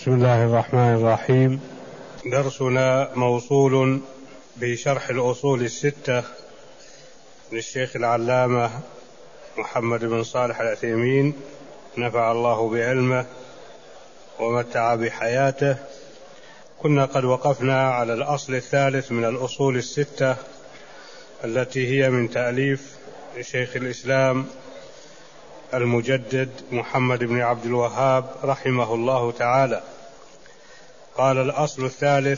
بسم الله الرحمن الرحيم. درسنا موصول بشرح الأصول الستة للشيخ العلامة محمد بن صالح العثيمين، نفع الله بعلمه ومتع بحياته. كنا قد وقفنا على الأصل الثالث من الأصول الستة التي هي من تأليف شيخ الإسلام المجدد محمد بن عبد الوهاب رحمه الله تعالى. قال الأصل الثالث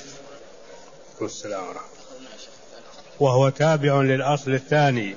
وهو تابع للأصل الثاني.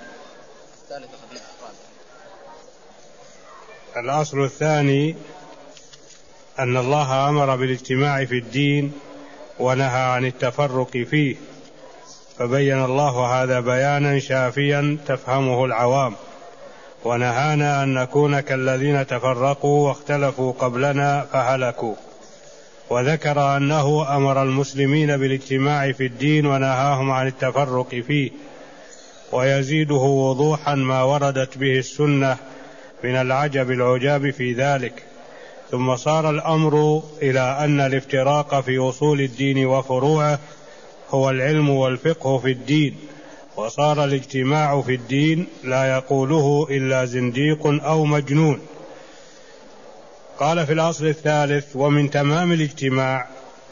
الأصل الثاني أن الله أمر بالاجتماع في الدين ونهى عن التفرق فيه، فبين الله هذا بيانا شافيا تفهمه العوام، ونهانا أن نكون كالذين تفرقوا واختلفوا قبلنا فهلكوا، وذكر أنه أمر المسلمين بالاجتماع في الدين ونهاهم عن التفرق فيه، ويزيده وضوحا ما وردت به السنة من العجب العجاب في ذلك. ثم صار الأمر إلى أن الافتراق في أصول الدين وفروعه هو العلم والفقه في الدين، وصار الاجتماع في الدين لا يقوله إلا زنديق أو مجنون. قال في الأصل الثالث: ومن تمام الاجتماع،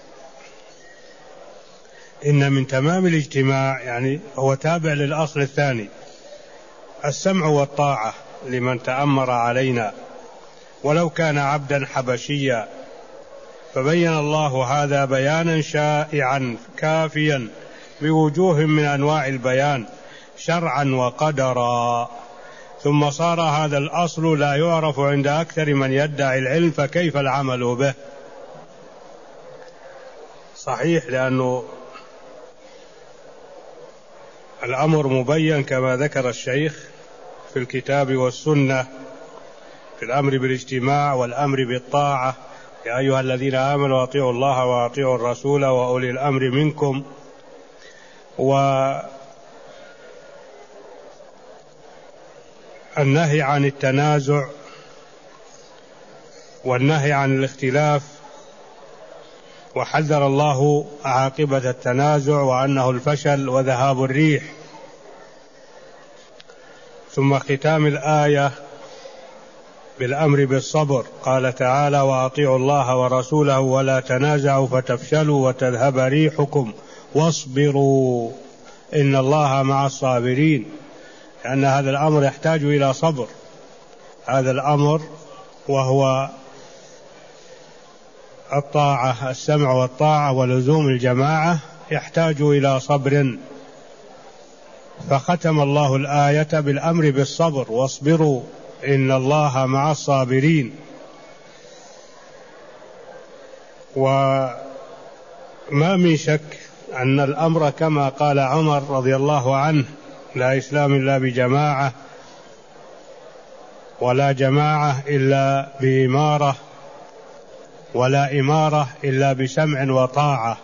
إن من تمام الاجتماع يعني هو تابع للأصل الثاني، السمع والطاعة لمن تأمر علينا ولو كان عبدا حبشيا، فبين الله هذا بيانا شائعا كافيا بوجوه من أنواع البيان شرعا وقدرا. ثم صار هذا الأصل لا يعرف عند أكثر من يدعي العلم، فكيف العمل به؟ صحيح، لأنه الأمر مبين كما ذكر الشيخ في الكتاب والسنة في الأمر بالاجتماع والأمر بالطاعة: يا أيها الذين آمنوا أطيعوا الله وأطيعوا الرسول وأولي الأمر منكم. والنهي عن التنازع والنهي عن الاختلاف، وحذر الله عاقبة التنازع وأنه الفشل وذهاب الريح. ثم ختام الآية بالأمر بالصبر، قال تعالى: وأطيعوا الله ورسوله ولا تنازعوا فتفشلوا وتذهب ريحكم واصبروا إن الله مع الصابرين. لأن هذا الأمر يحتاج إلى صبر، هذا الأمر وهو الطاعة، السمع والطاعة ولزوم الجماعة يحتاج إلى صبر، فختم الله الآية بالأمر بالصبر: واصبروا إن الله مع الصابرين. وما من شك أن الأمر كما قال عمر رضي الله عنه: لا إسلام إلا بجماعة، ولا جماعة إلا بإمارة، ولا إمارة إلا بسمع وطاعة.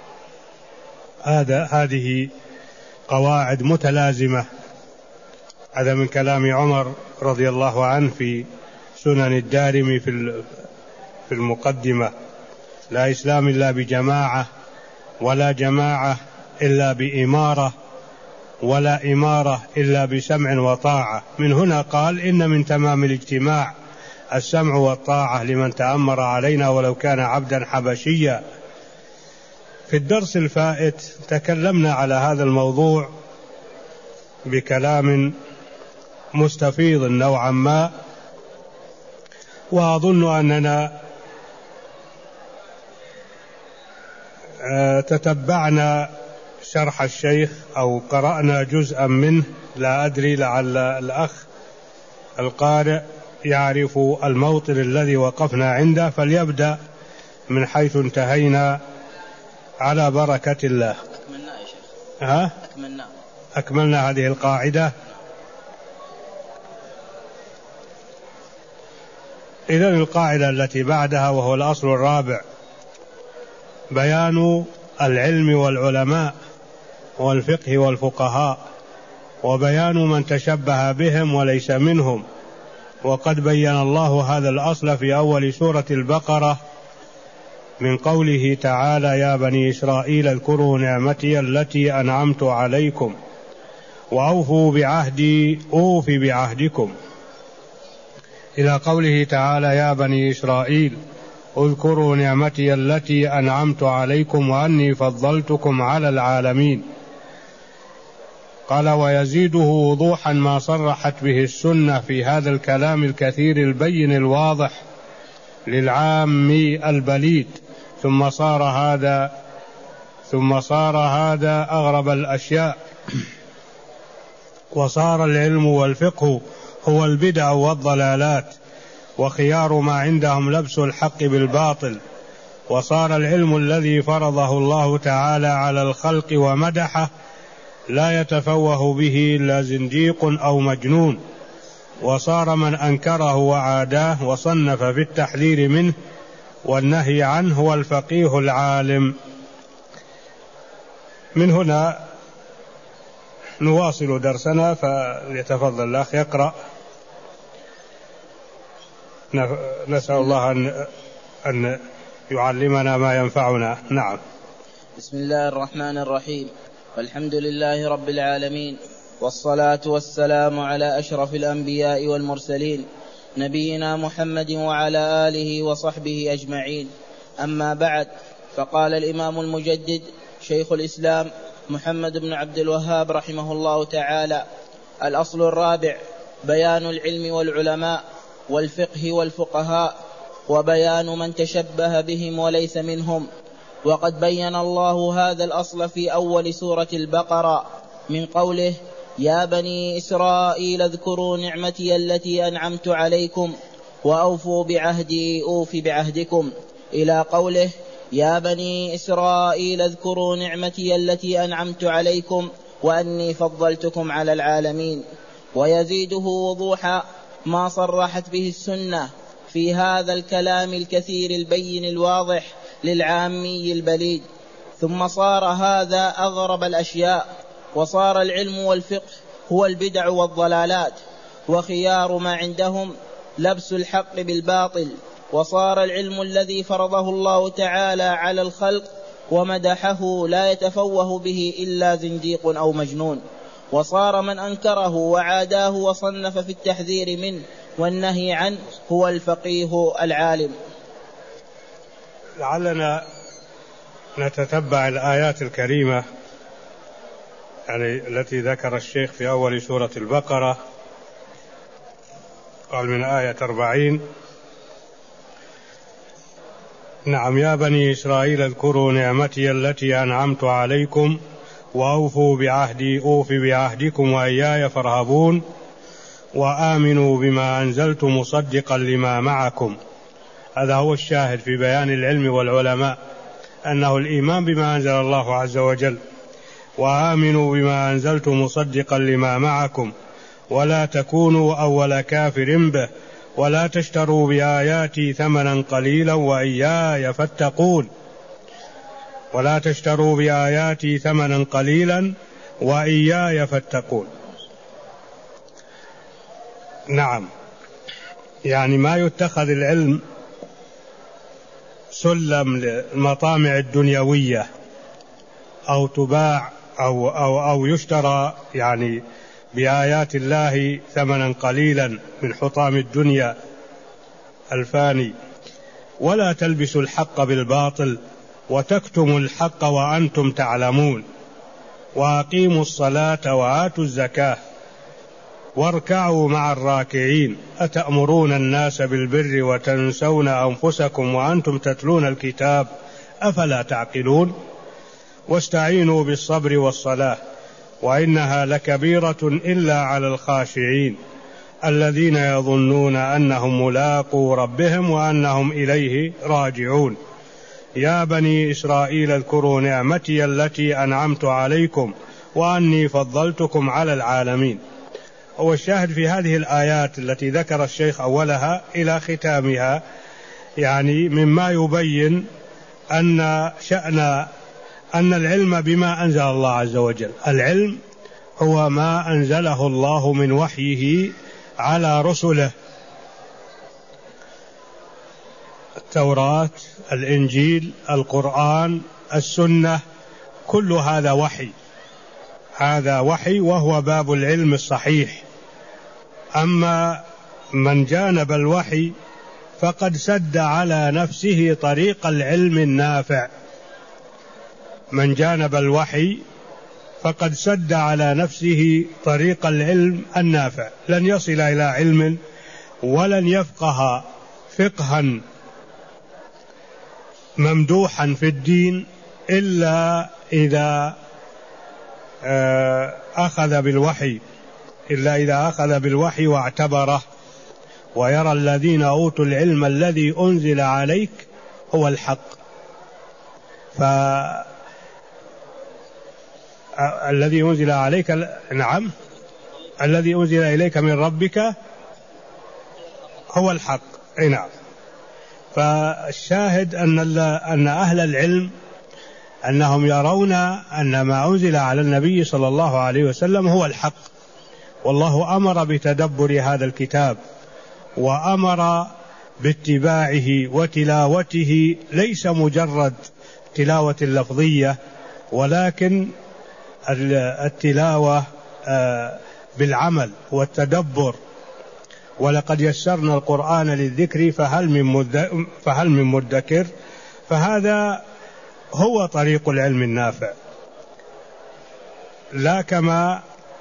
هذه قواعد متلازمة. هذا من كلام عمر رضي الله عنه في سنن الدارمي في المقدمة: لا إسلام إلا بجماعة، ولا جماعة إلا بإمارة، ولا إمارة إلا بسمع وطاعة. من هنا قال: إن من تمام الاجتماع السمع والطاعة لمن تأمر علينا ولو كان عبدا حبشيا. في الدرس الفائت تكلمنا على هذا الموضوع بكلام مستفيض نوعا ما، وأظن أننا تتبعنا شرح الشيخ أو قرأنا جزءا منه، لا أدري، لعل الأخ القارئ يعرف الموطن الذي وقفنا عنده، فليبدأ من حيث انتهينا على بركة الله. أكملنا هذه القاعدة. إذن القاعدة التي بعدها وهو الأصل الرابع: بيان العلم والعلماء والفقه والفقهاء، وبيان من تشبه بهم وليس منهم. وقد بين الله هذا الأصل في أول سورة البقرة من قوله تعالى: يا بني إسرائيل اذكروا نعمتي التي أنعمت عليكم وأوفوا بعهدي أوف بعهدكم، إلى قوله تعالى: يا بني إسرائيل اذكروا نعمتي التي أنعمت عليكم وأني فضلتكم على العالمين. قال: ويزيده وضوحا ما صرحت به السنة في هذا الكلام الكثير البين الواضح للعامي البليد، ثم صار هذا أغرب الأشياء، وصار العلم والفقه هو البدع والضلالات، وخيار ما عندهم لبس الحق بالباطل، وصار العلم الذي فرضه الله تعالى على الخلق ومدحه لا يتفوه به إلا زنديق أو مجنون، وصار من أنكره وعاداه وصنف في التحذير منه والنهي عنه هو الفقيه العالم. من هنا نواصل درسنا، فليتفضل الأخ يقرأ. نسأل الله أن يعلمنا ما ينفعنا. نعم. بسم الله الرحمن الرحيم، والحمد لله رب العالمين، والصلاة والسلام على أشرف الأنبياء والمرسلين، نبينا محمد وعلى آله وصحبه أجمعين. أما بعد، فقال الإمام المجدد شيخ الإسلام محمد بن عبد الوهاب رحمه الله تعالى: الأصل الرابع بيان العلم والعلماء والفقه والفقهاء، وبيان من تشبه بهم وليس منهم. وقد بين الله هذا الأصل في أول سورة البقرة من قوله: يا بني إسرائيل اذكروا نعمتي التي أنعمت عليكم وأوفوا بعهدي أوف بعهدكم، إلى قوله: يا بني إسرائيل اذكروا نعمتي التي أنعمت عليكم وأني فضلتكم على العالمين. ويزيده وضوحا ما صرحت به السنة في هذا الكلام الكثير البين الواضح للعامي البليد. ثم صار هذا أغرب الأشياء، وصار العلم والفقه هو البدع والضلالات، وخيار ما عندهم لبس الحق بالباطل، وصار العلم الذي فرضه الله تعالى على الخلق ومدحه لا يتفوه به إلا زنديق أو مجنون، وصار من أنكره وعاداه وصنف في التحذير منه والنهي عنه هو الفقيه العالم. لعلنا نتتبع الآيات الكريمة يعني التي ذكر الشيخ في أول سورة البقرة. قال من آية 40: نعم: يا بني إسرائيل اذكروا نعمتي التي أنعمت عليكم وأوفوا بعهدي أوف بعهدكم وإياي فارهبون وآمنوا بما أنزلت مصدقا لما معكم. هذا هو الشاهد في بيان العلم والعلماء، أنه الإيمان بما أنزل الله عز وجل، وآمنوا بما أنزلت مصدقا لما معكم ولا تكونوا أول كافر به ولا تشتروا بآياتي ثمنا قليلا وإياي فاتقون. ولا تشتروا بآياتي ثمنا قليلا وإياي فاتقون. نعم، يعني ما يتخذ العلم سلم للمطامع الدنيوية أو تباع أو يشترى يعني بآيات الله ثمنا قليلا من حطام الدنيا الفاني. ولا تلبسوا الحق بالباطل وتكتموا الحق وأنتم تعلمون. وأقيموا الصلاة وآتوا الزكاة واركعوا مع الراكعين. أتأمرون الناس بالبر وتنسون أنفسكم وأنتم تتلون الكتاب أفلا تعقلون. واستعينوا بالصبر والصلاة وإنها لكبيرة إلا على الخاشعين الذين يظنون أنهم ملاقو ربهم وأنهم إليه راجعون. يا بني إسرائيل اذكروا نعمتي التي أنعمت عليكم وأني فضلتكم على العالمين. هو الشاهد في هذه الآيات التي ذكر الشيخ أولها إلى ختامها، يعني مما يبين أن العلم بما أنزل الله عز وجل. العلم هو ما أنزله الله من وحيه على رسله. التوراة، الإنجيل، القرآن، السنة، كل هذا وحي، هذا وحي وهو باب العلم الصحيح. أما من جانب الوحي فقد سد على نفسه طريق العلم النافع. من جانب الوحي فقد سد على نفسه طريق العلم النافع، لن يصل إلى علم ولن يفقه فقها ممدوحا في الدين إلا إذا أخذ بالوحي واعتبره، ويرى الذين أوتوا العلم الذي أنزل عليك هو الحق. الذي أنزل عليك، نعم، الذي أنزل إليك من ربك هو الحق، نعم. فالشاهد أن أهل العلم أنهم يرون أن ما أنزل على النبي صلى الله عليه وسلم هو الحق، والله أمر بتدبر هذا الكتاب وأمر باتباعه وتلاوته، ليس مجرد تلاوة لفظية ولكن التلاوة بالعمل والتدبر. ولقد يسرنا القرآن للذكر فهل من مدكر. فهذا هو طريق العلم النافع، لا كما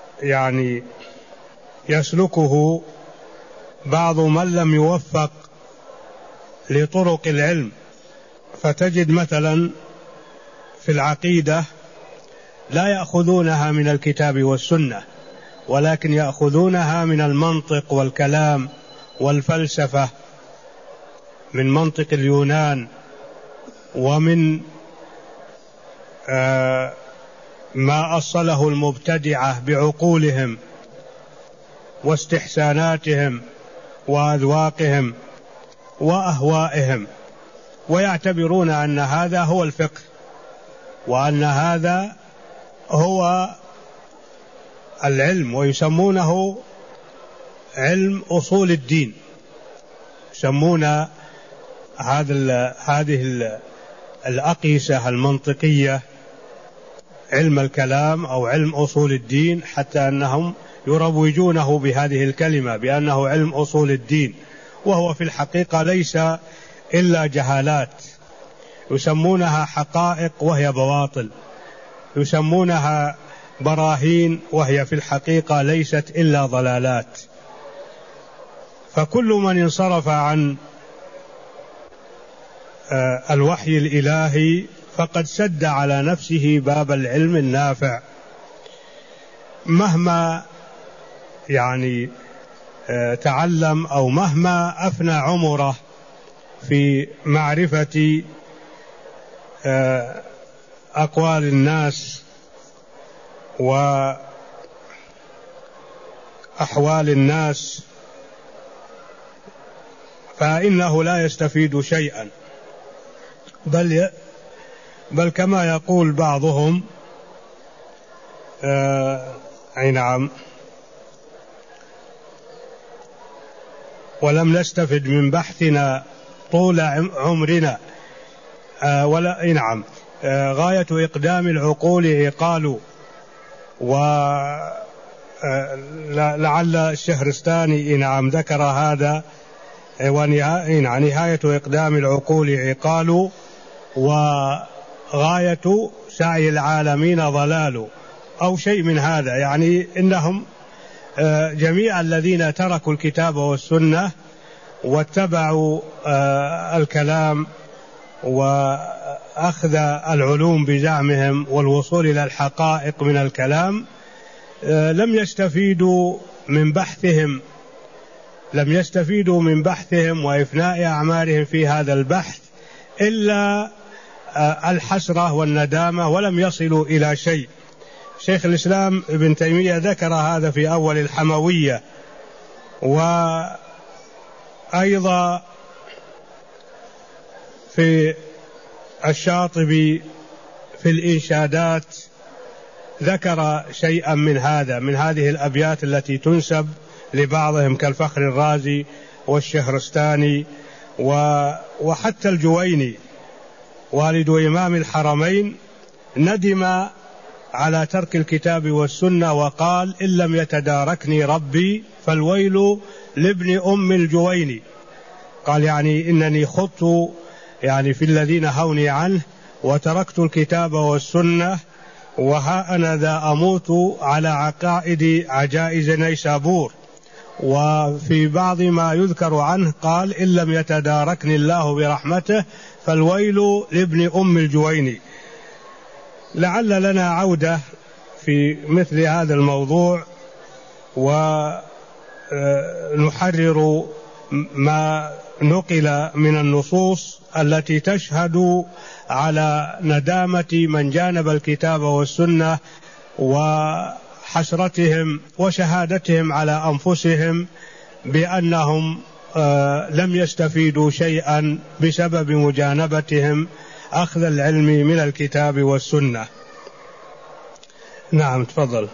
يسلكه بعض من لم يوفق لطرق العلم. فتجد مثلا في العقيدة لا يأخذونها من الكتاب والسنة، ولكن يأخذونها من المنطق والكلام والفلسفة، من منطق اليونان، ومن ما أصله المبتدعة بعقولهم واستحساناتهم وأذواقهم وأهوائهم، ويعتبرون أن هذا هو الفقه وأن هذا هو العلم، ويسمونه علم أصول الدين. يسمون هذه الأقيسة المنطقية علم الكلام أو علم أصول الدين، حتى أنهم يروجونه بهذه الكلمة بأنه علم أصول الدين، وهو في الحقيقة ليس إلا جهالات. يسمونها حقائق وهي بواطل، يسمونها براهين وهي في الحقيقة ليست إلا ضلالات. فكل من انصرف عن الوحي الإلهي فقد سد على نفسه باب العلم النافع، مهما تعلم أو مهما أفنى عمره في معرفة أقوال الناس وأحوال الناس، فإنه لا يستفيد شيئا، بل كما يقول بعضهم نعم، ولم نستفد من بحثنا طول عمرنا، نعم، غاية إقدام العقول عقال. ولعل الشهرستاني نعم ذكر هذا، نهاية إقدام العقول عقال وغاية سعي العالمين ضلال، أو شيء من هذا. يعني إنهم جميع الذين تركوا الكتاب والسنة واتبعوا الكلام وأخذ العلوم بزعمهم والوصول إلى الحقائق من الكلام لم يستفيدوا من بحثهم وإفناء أعمارهم في هذا البحث إلا الحسرة والندامة، ولم يصلوا إلى شيء. شيخ الإسلام ابن تيمية ذكر هذا في أول الحموية، وأيضا في الشاطبي في الإنشادات ذكر شيئا من هذه الأبيات التي تنسب لبعضهم كالفخر الرازي والشهرستاني وحتى الجويني والد إمام الحرمين ندم على ترك الكتاب والسنة وقال: إن لم يتداركني ربي فالويل لابن أم الجويني. قال يعني إنني خضت يعني في الذين هوني عنه وتركت الكتاب والسنة، وها أنا ذا أموت على عقائد عجائز نيسابور. وفي بعض ما يذكر عنه قال: إن لم يتداركني الله برحمته فالويل لابن أم الجويني. لعل لنا عودة في مثل هذا الموضوع ونحرر ما نقل من النصوص التي تشهد على ندامة من جانب الكتاب والسنة وحسرتهم وشهادتهم على أنفسهم بأنهم لم يستفيدوا شيئا بسبب مجانبتهم أخذ العلم من الكتاب والسنة. نعم تفضل.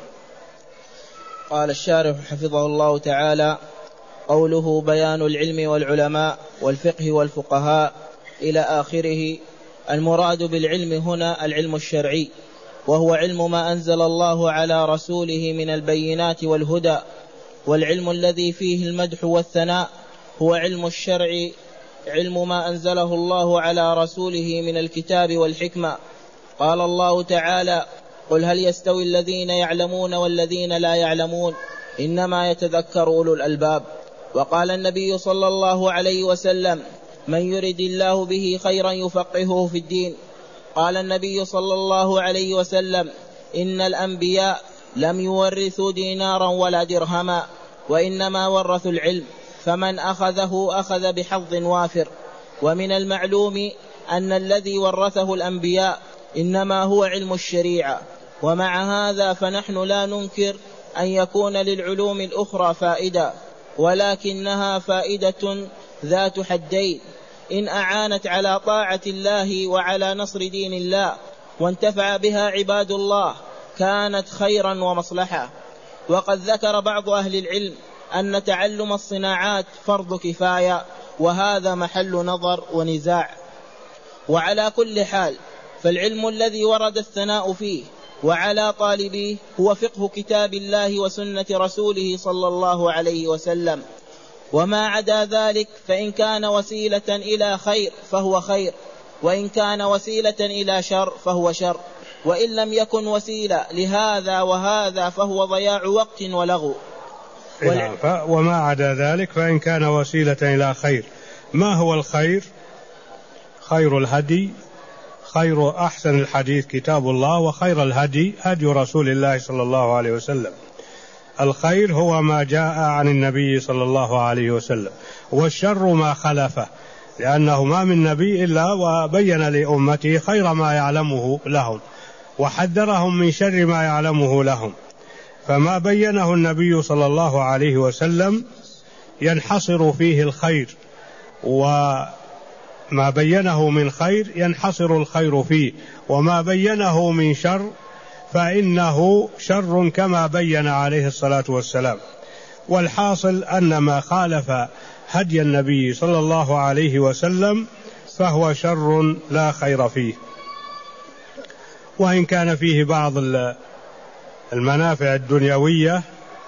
قال الشارح حفظه الله تعالى: قوله بيان العلم والعلماء والفقه والفقهاء إلى آخره. المراد بالعلم هنا العلم الشرعي، وهو علم ما أنزل الله على رسوله من البينات والهدى. والعلم الذي فيه المدح والثناء هو علم الشرع، علم ما أنزله الله على رسوله من الكتاب والحكمة. قال الله تعالى: قل هل يستوي الذين يعلمون والذين لا يعلمون إنما يتذكر أولو الألباب. وقال النبي صلى الله عليه وسلم: من يرد الله به خيرا يفقهه في الدين. قال النبي صلى الله عليه وسلم: إن الأنبياء لم يورثوا دينارا ولا درهما، وإنما ورثوا العلم، فمن أخذه أخذ بحظ وافر. ومن المعلوم أن الذي ورثه الأنبياء إنما هو علم الشريعة. ومع هذا فنحن لا ننكر أن يكون للعلوم الأخرى فائدة، ولكنها فائدة ذات حدين: إن أعانت على طاعة الله وعلى نصر دين الله وانتفع بها عباد الله كانت خيرا ومصلحة. وقد ذكر بعض أهل العلم أن تعلم الصناعات فرض كفاية، وهذا محل نظر ونزاع. وعلى كل حال فالعلم الذي ورد الثناء فيه وعلى طالبيه هو فقه كتاب الله وسنة رسوله صلى الله عليه وسلم. وما عدا ذلك فإن كان وسيلة إلى خير فهو خير، وإن كان وسيلة إلى شر فهو شر، وإن لم يكن وسيلة لهذا وهذا فهو ضياع وقت ولغو. وما عدا ذلك فإن كان وسيلة إلى خير. ما هو الخير؟ خير الهدي، خير أحسن الحديث كتاب الله، وخير الهدي هدي رسول الله صلى الله عليه وسلم. الخير هو ما جاء عن النبي صلى الله عليه وسلم، والشر ما خلفه، لأنه ما من نبي إلا وبين لأمته خير ما يعلمه لهم وحذرهم من شر ما يعلمه لهم. فما بينه النبي صلى الله عليه وسلم ينحصر فيه الخير، وما بينه من خير ينحصر الخير فيه، وما بينه من شر فإنه شر كما بين عليه الصلاة والسلام. والحاصل أن ما خالف هدي النبي صلى الله عليه وسلم فهو شر لا خير فيه، وإن كان فيه بعض المنافع الدنيوية،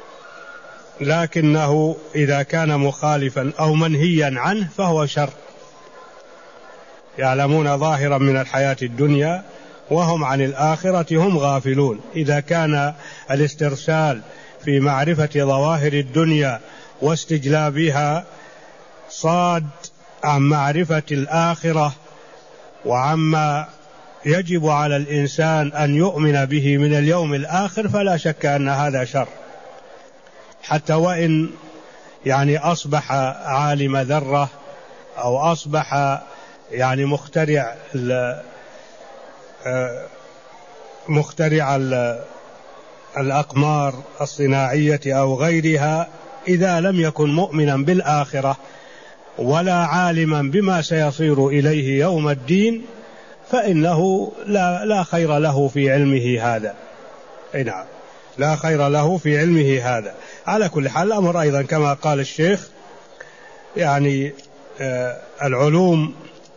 لكنه إذا كان مخالفا أو منهيا عنه فهو شر. يعلمون ظاهرا من الحياة الدنيا وهم عن الآخرة هم غافلون. إذا كان الاسترسال في معرفة ظواهر الدنيا واستجلابها صاد عن معرفة الآخرة وعما يجب على الإنسان أن يؤمن به من اليوم الآخر، فلا شك أن هذا شر، حتى وإن يعني أصبح عالم ذرة أو أصبح يعني مخترع الأقمار الصناعية أو غيرها. إذا لم يكن مؤمنا بالآخرة ولا عالما بما سيصير إليه يوم الدين فإنه لا خير له في علمه هذا. نعم، لا خير له في علمه هذا. على كل حال الأمر أيضا كما قال الشيخ يعني العلوم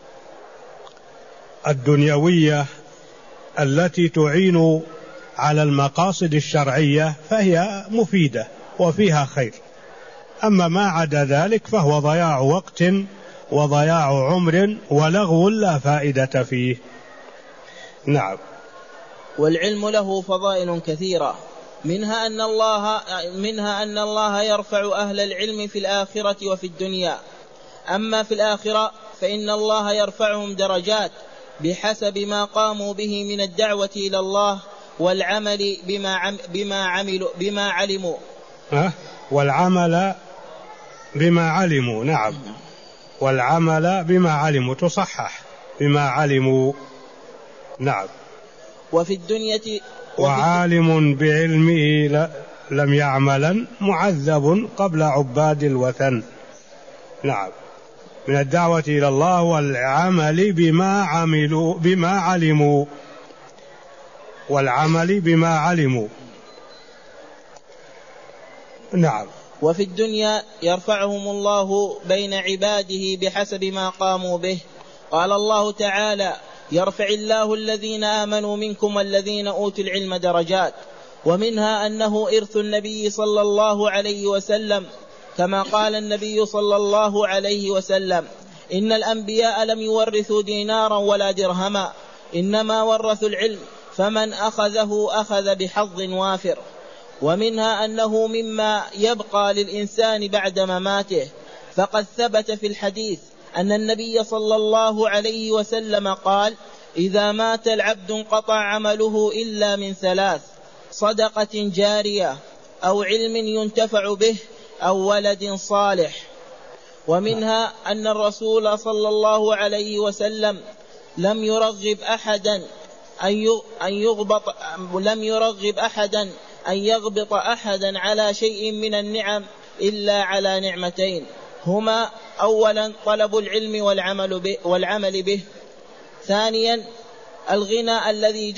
الدنيوية التي تعين على المقاصد الشرعية فهي مفيدة وفيها خير، أما ما عدا ذلك فهو ضياع وقت وضياع عمر ولغو لا فائدة فيه. نعم. والعلم له فضائل كثيرة، منها أن الله يرفع أهل العلم في الآخرة وفي الدنيا. أما في الآخرة فإن الله يرفعهم درجات بحسب ما قاموا به من الدعوة إلى الله والعمل بما علموا. والعمل بما علموا. نعم. والعمل بما علموا، تصحح بما علموا. نعم. وفي الدنيا وعالم بعلمه لم يعملا معذب قبل عباد الوثن. نعم. من الدعوة إلى الله والعمل بما علموا والعمل بما علموا. نعم. وفي الدنيا يرفعهم الله بين عباده بحسب ما قاموا به. قال الله تعالى: يرفع الله الذين آمنوا منكم والذين أوتوا العلم درجات. ومنها أنه إرث النبي صلى الله عليه وسلم، كما قال النبي صلى الله عليه وسلم: إن الأنبياء لم يورثوا دينارا ولا درهما، إنما ورثوا العلم، فمن أخذه أخذ بحظ وافر. ومنها أنه مما يبقى للإنسان بعد مماته، فقد ثبت في الحديث أن النبي صلى الله عليه وسلم قال: إذا مات العبد انقطع عمله إلا من ثلاث: صدقة جارية، أو علم ينتفع به، أو ولد صالح. ومنها أن الرسول صلى الله عليه وسلم لم يرغب أحدا أن يغبط أحدا على شيء من النعم إلا على نعمتين، هما: أولا طلب العلم والعمل به، ثانيا الغني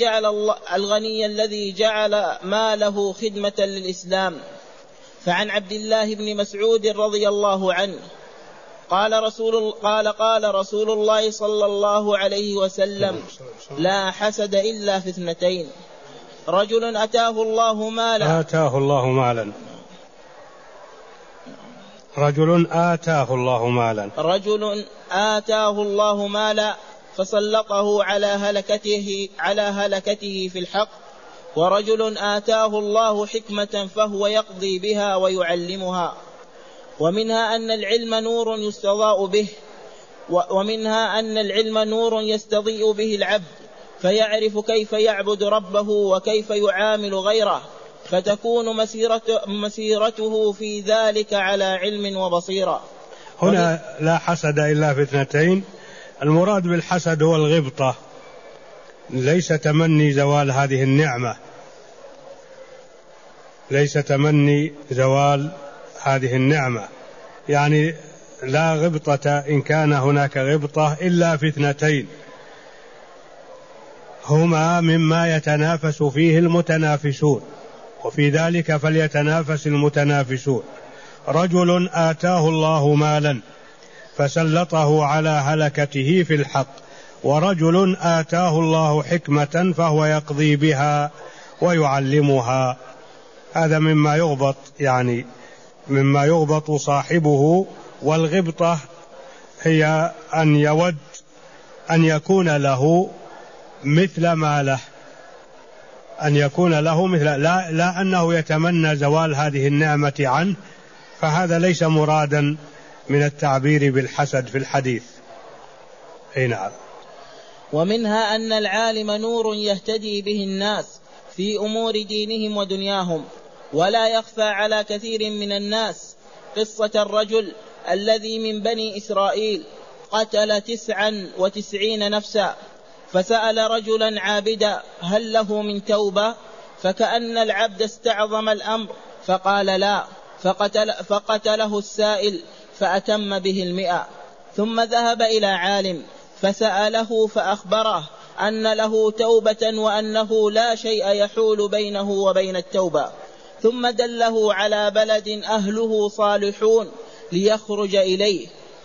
الذي جعل ماله خدمة للإسلام. فعن عبد الله بن مسعود رضي الله عنه قال رسول الله صلى الله عليه وسلم: لا حسد إلا في اثنتين: رجل آتاه الله مالا فسلطه على هلكته في الحق، ورجل آتاه الله حكمة فهو يقضي بها ويعلمها. ومنها أن العلم نور يستضيء به العبد، فيعرف كيف يعبد ربه وكيف يعامل غيره، فتكون مسيرته في ذلك على علم وبصيرة. هنا لا حسد إلا في اثنتين، المراد بالحسد هو الغبطة، ليس تمني زوال هذه النعمة، ليس تمني زوال هذه النعمة، يعني لا غبطة إن كان هناك غبطة إلا في اثنتين هما مما يتنافس فيه المتنافسون، وفي ذلك فليتنافس المتنافسون: رجل آتاه الله مالا فسلطه على هلكته في الحق، ورجل آتاه الله حكمة فهو يقضي بها ويعلمها. هذا مما يغبط، يعني مما يغبط صاحبه. والغبطة هي أن يود أن يكون له مثل ما له، أن يكون له مثل، لا أنه يتمنى زوال هذه النعمة عنه، فهذا ليس مرادا من التعبير بالحسد في الحديث. نعم. ومنها أن العالم نور يهتدي به الناس في أمور دينهم ودنياهم. ولا يخفى على كثير من الناس قصة الرجل الذي من بني إسرائيل قتل 99 نفسا، فسأل رجلا عابدا: هل له من توبة؟ فكأن العبد استعظم الأمر فقال: لا، فقتله السائل فأتم به 100. ثم ذهب إلى عالم فسأله فأخبره أن له توبة وأنه لا شيء يحول بينه وبين التوبة، ثم دله على بلد أهله صالحون ليخرج إليه،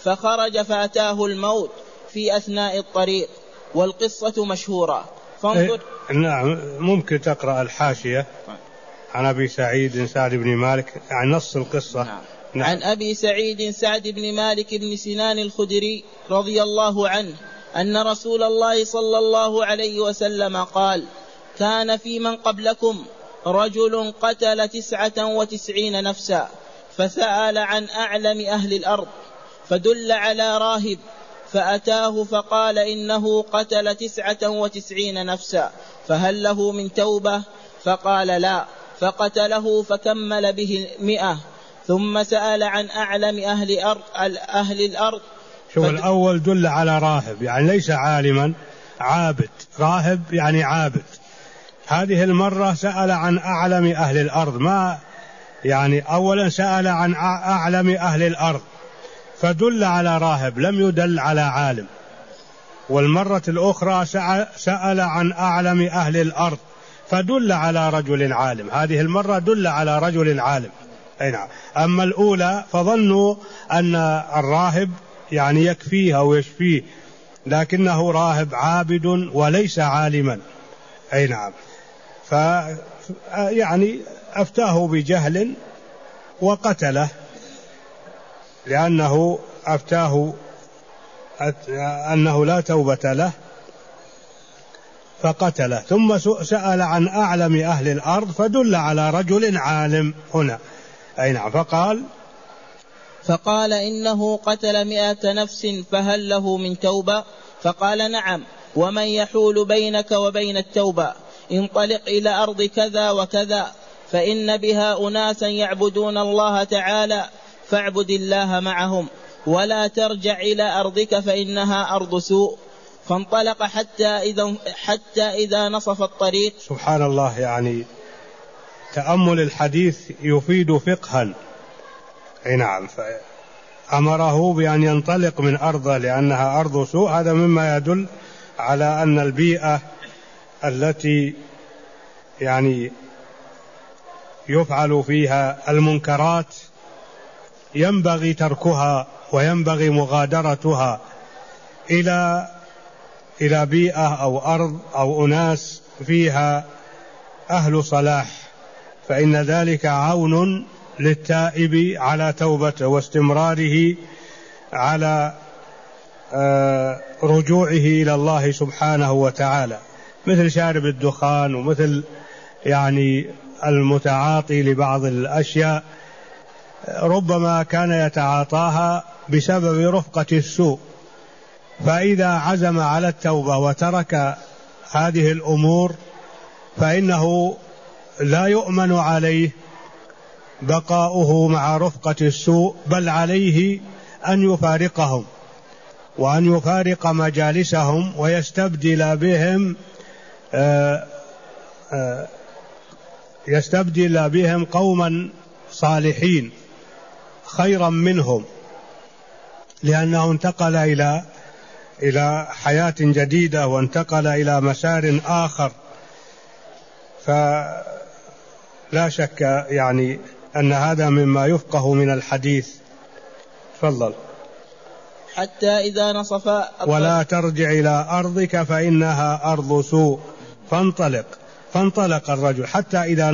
فخرج فأتاه الموت في أثناء الطريق، والقصة مشهورة. فانظر. نعم، ممكن تقرأ الحاشية عن أبي سعيد سعد بن مالك عن نص القصة. نعم. عن أبي سعيد سعد بن مالك بن سنان الخدري رضي الله عنه أن رسول الله صلى الله عليه وسلم قال: كان في من قبلكم رجل قتل 99 نفسا، فسأل عن أعلم أهل الأرض، فدل على راهب، فأتاه فقال: إنه قتل 99 نفسا، فهل له من توبة؟ فقال: لا. فقتله فكمل به 100، ثم سأل عن أعلم أهل الأرض. شوف، الأول دل على راهب، يعني ليس عالما، عابد. راهب يعني عابد. هذه المرة سأل عن أعلم أهل الأرض، ما يعني أولا سأل عن أعلم أهل الأرض فدل على راهب، لم يدل على عالم. والمرة الأخرى سأل عن أعلم أهل الأرض فدل على رجل عالم. هذه المرة دل على رجل عالم. أي نعم. أما الأولى فظنوا أن الراهب يعني يكفيه أو يشفيه، لكنه راهب عابد وليس عالما. أي نعم. يعني أفتاه بجهل وقتله، لأنه أفتاه أنه لا توبة له فقتله، ثم سأل عن أعلم أهل الأرض فدل على رجل عالم هنا. أي نعم. فقال: إنه قتل 100 نفس، فهل له من توبة؟ فقال: نعم. ومن يحول بينك وبين التوبة؟ انطلق إلى أرض كذا وكذا، فإن بها أناسا يعبدون الله تعالى، فاعبد الله معهم، ولا ترجع إلى أرضك فإنها أرض سوء. فانطلق حتى إذا نصف الطريق. سبحان الله، يعني تأمل الحديث يفيد فقها. أي نعم. فأمره بأن ينطلق من أرضه لأنها أرض سوء. هذا مما يدل على أن البيئة التي يعني يفعل فيها المنكرات ينبغي تركها وينبغي مغادرتها إلى بيئة أو أرض أو أناس فيها أهل صلاح، فإن ذلك عون للتائب على توبته واستمراره على رجوعه إلى الله سبحانه وتعالى، مثل شارب الدخان ومثل يعني المتعاطي لبعض الأشياء ربما كان يتعاطاها بسبب رفقة السوء، فإذا عزم على التوبة وترك هذه الأمور فإنه لا يؤمن عليه بقاؤه مع رفقة السوء، بل عليه أن يفارقهم وأن يفارق مجالسهم ويستبدل بهم قوما صالحين خيرا منهم، لأنه انتقل إلى حياة جديدة وانتقل إلى مسار آخر. فلا شك يعني أن هذا مما يفقه من الحديث. تفضل. حتى إذا نصف ولا ترجع إلى أرضك فإنها أرض سوء. فانطلق الرجل حتى إذا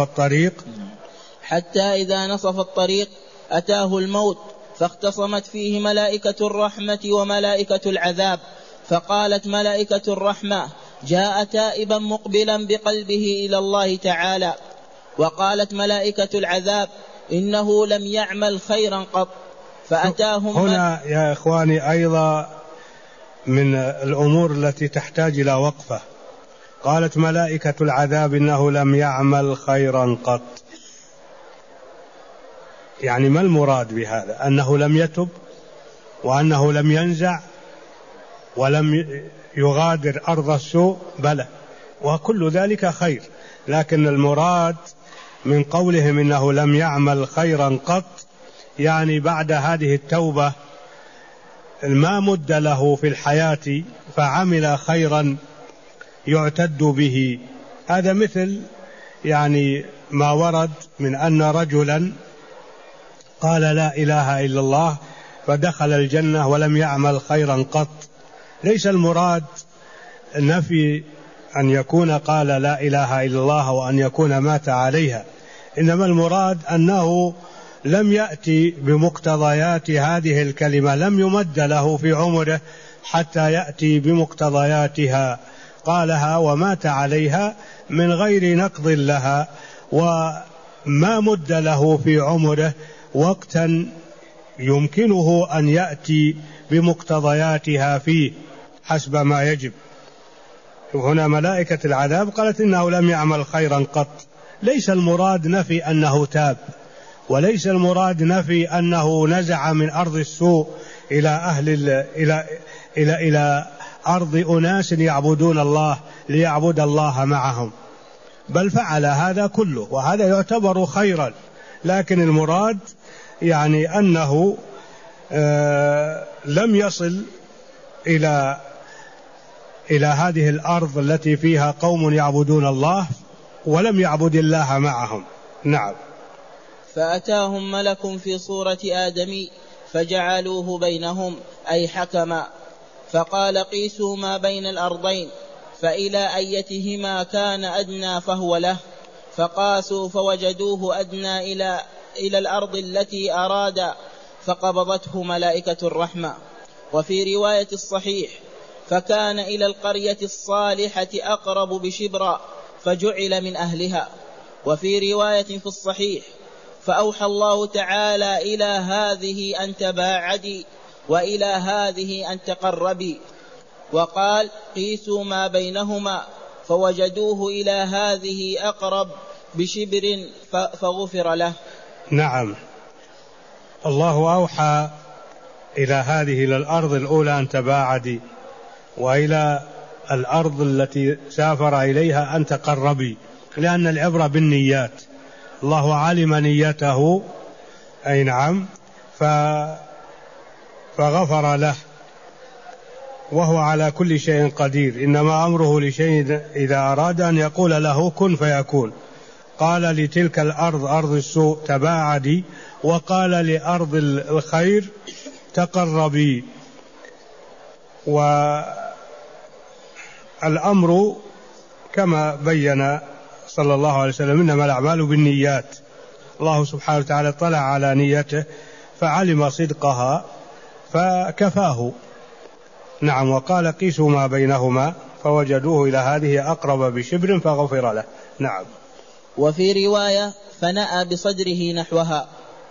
نصف الطريق أتاه الموت، فاختصمت فيه ملائكة الرحمة وملائكة العذاب، فقالت ملائكة الرحمة: جاء تائبا مقبلا بقلبه إلى الله تعالى. وقالت ملائكة العذاب: إنه لم يعمل خيرا قط. فأتاهم هنا يا إخواني أيضا من الأمور التي تحتاج إلى وقفة. قالت ملائكة العذاب: إنه لم يعمل خيرا قط. يعني ما المراد بهذا؟ أنه لم يتب وأنه لم ينزع ولم يغادر أرض السوء؟ بلى، وكل ذلك خير، لكن المراد من قولهم إنه لم يعمل خيرا قط يعني بعد هذه التوبة ما مد له في الحياة فعمل خيرا يعتد به. هذا مثل يعني ما ورد من أن رجلا قال لا إله إلا الله فدخل الجنة ولم يعمل خيرا قط. ليس المراد نفي أن يكون قال لا إله إلا الله وأن يكون مات عليها، إنما المراد أنه لم يأتي بمقتضيات هذه الكلمة، لم يمد له في عمره حتى يأتي بمقتضياتها، قالها ومات عليها من غير نقض لها، وما مد له في عمره وقتا يمكنه أن يأتي بمقتضياتها فيه حسب ما يجب. هنا ملائكة العذاب قالت إنه لم يعمل خيرا قط. ليس المراد نفي أنه تاب، وليس المراد نفي أنه نزع من أرض السوء إلى أرض أناس يعبدون الله ليعبد الله معهم، بل فعل هذا كله وهذا يعتبر خيرا، لكن المراد يعني أنه لم يصل إلى هذه الأرض التي فيها قوم يعبدون الله ولم يعبد الله معهم. نعم. فأتاهم ملك في صورة آدمي فجعلوه بينهم أي حكما، فقال قيسوا ما بين الأرضين فإلى أيتهما كان أدنى فهو له، فقاسوا فوجدوه أدنى إلى الأرض التي أراد فقبضته ملائكة الرحمة. وفي رواية الصحيح فكان إلى القرية الصالحة أقرب بشبرا فجعل من أهلها. وفي رواية في الصحيح فأوحى الله تعالى إلى هذه أن تباعدي وإلى هذه أن تقربي، وقال قيسوا ما بينهما فوجدوه إلى هذه أقرب بشبر فغفر له. نعم. الله أوحى إلى هذه إلى الأرض الأولى أن تباعدي، وإلى الأرض التي سافر إليها أن تقربي، لأن العبرة بالنيات. الله علم نيته أي نعم فغفر له، وهو على كل شيء قدير، إنما أمره لشيء إذا أراد أن يقول له كن فيكون. قال لتلك الأرض أرض السوء تباعدي، وقال لأرض الخير تقربي. والأمر كما بين صلى الله عليه وسلم إنما الأعمال بالنيات. الله سبحانه وتعالى اطلع على نيته فعلم صدقها فكفاه. نعم. وقال قيسوا ما بينهما فوجدوه إلى هذه أقرب بشبر فغفر له. نعم. وفي رواية فنأى بصدره نحوها.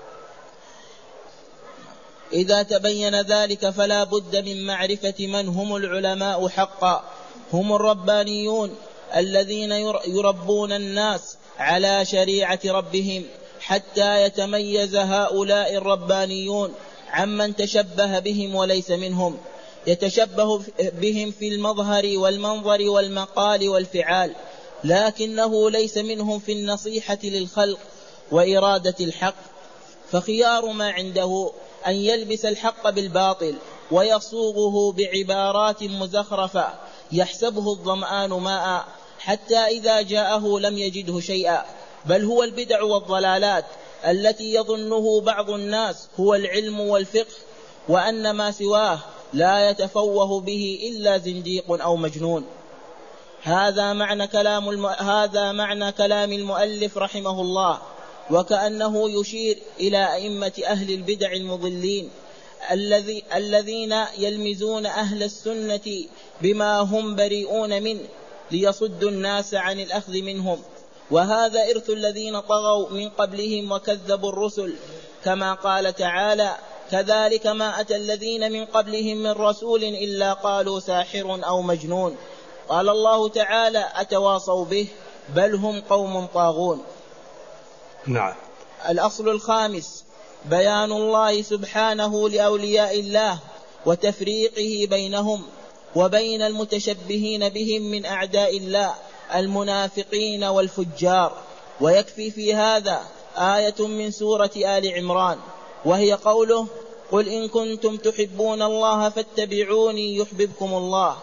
إذا تبين ذلك فلا بد من معرفة من هم العلماء حقا، هم الربانيون الذين يربون الناس على شريعة ربهم، حتى يتميز هؤلاء الربانيون عمن تشبه بهم وليس منهم. يتشبه بهم في المظهر والمنظر والمقال والفعال، لكنه ليس منهم في النصيحة للخلق وإرادة الحق. فخيار ما عنده أن يلبس الحق بالباطل ويصوغه بعبارات مزخرفة يحسبه الظمآن ماء، حتى إذا جاءه لم يجده شيئا، بل هو البدع والضلالات التي يظنه بعض الناس هو العلم والفقه، وأن ما سواه لا يتفوه به إلا زنديق أو مجنون. هذا معنى كلام المؤلف رحمه الله، وكأنه يشير إلى أئمة أهل البدع المضلين الذين يلمزون أهل السنة بما هم بريئون منه ليصدوا الناس عن الأخذ منهم. وهذا إرث الذين طغوا من قبلهم وكذبوا الرسل، كما قال تعالى كذلك ما أتى الذين من قبلهم من رسول إلا قالوا ساحر أو مجنون. قال الله تعالى أتواصوا به بل هم قوم طاغون. نعم. الأصل الخامس بيان الله سبحانه لأولياء الله وتفريقه بينهم وبين المتشبهين بهم من أعداء الله المنافقين والفجار. ويكفي في هذا آية من سورة آل عمران، وهي قوله قل إن كنتم تحبون الله فاتبعوني يحببكم الله.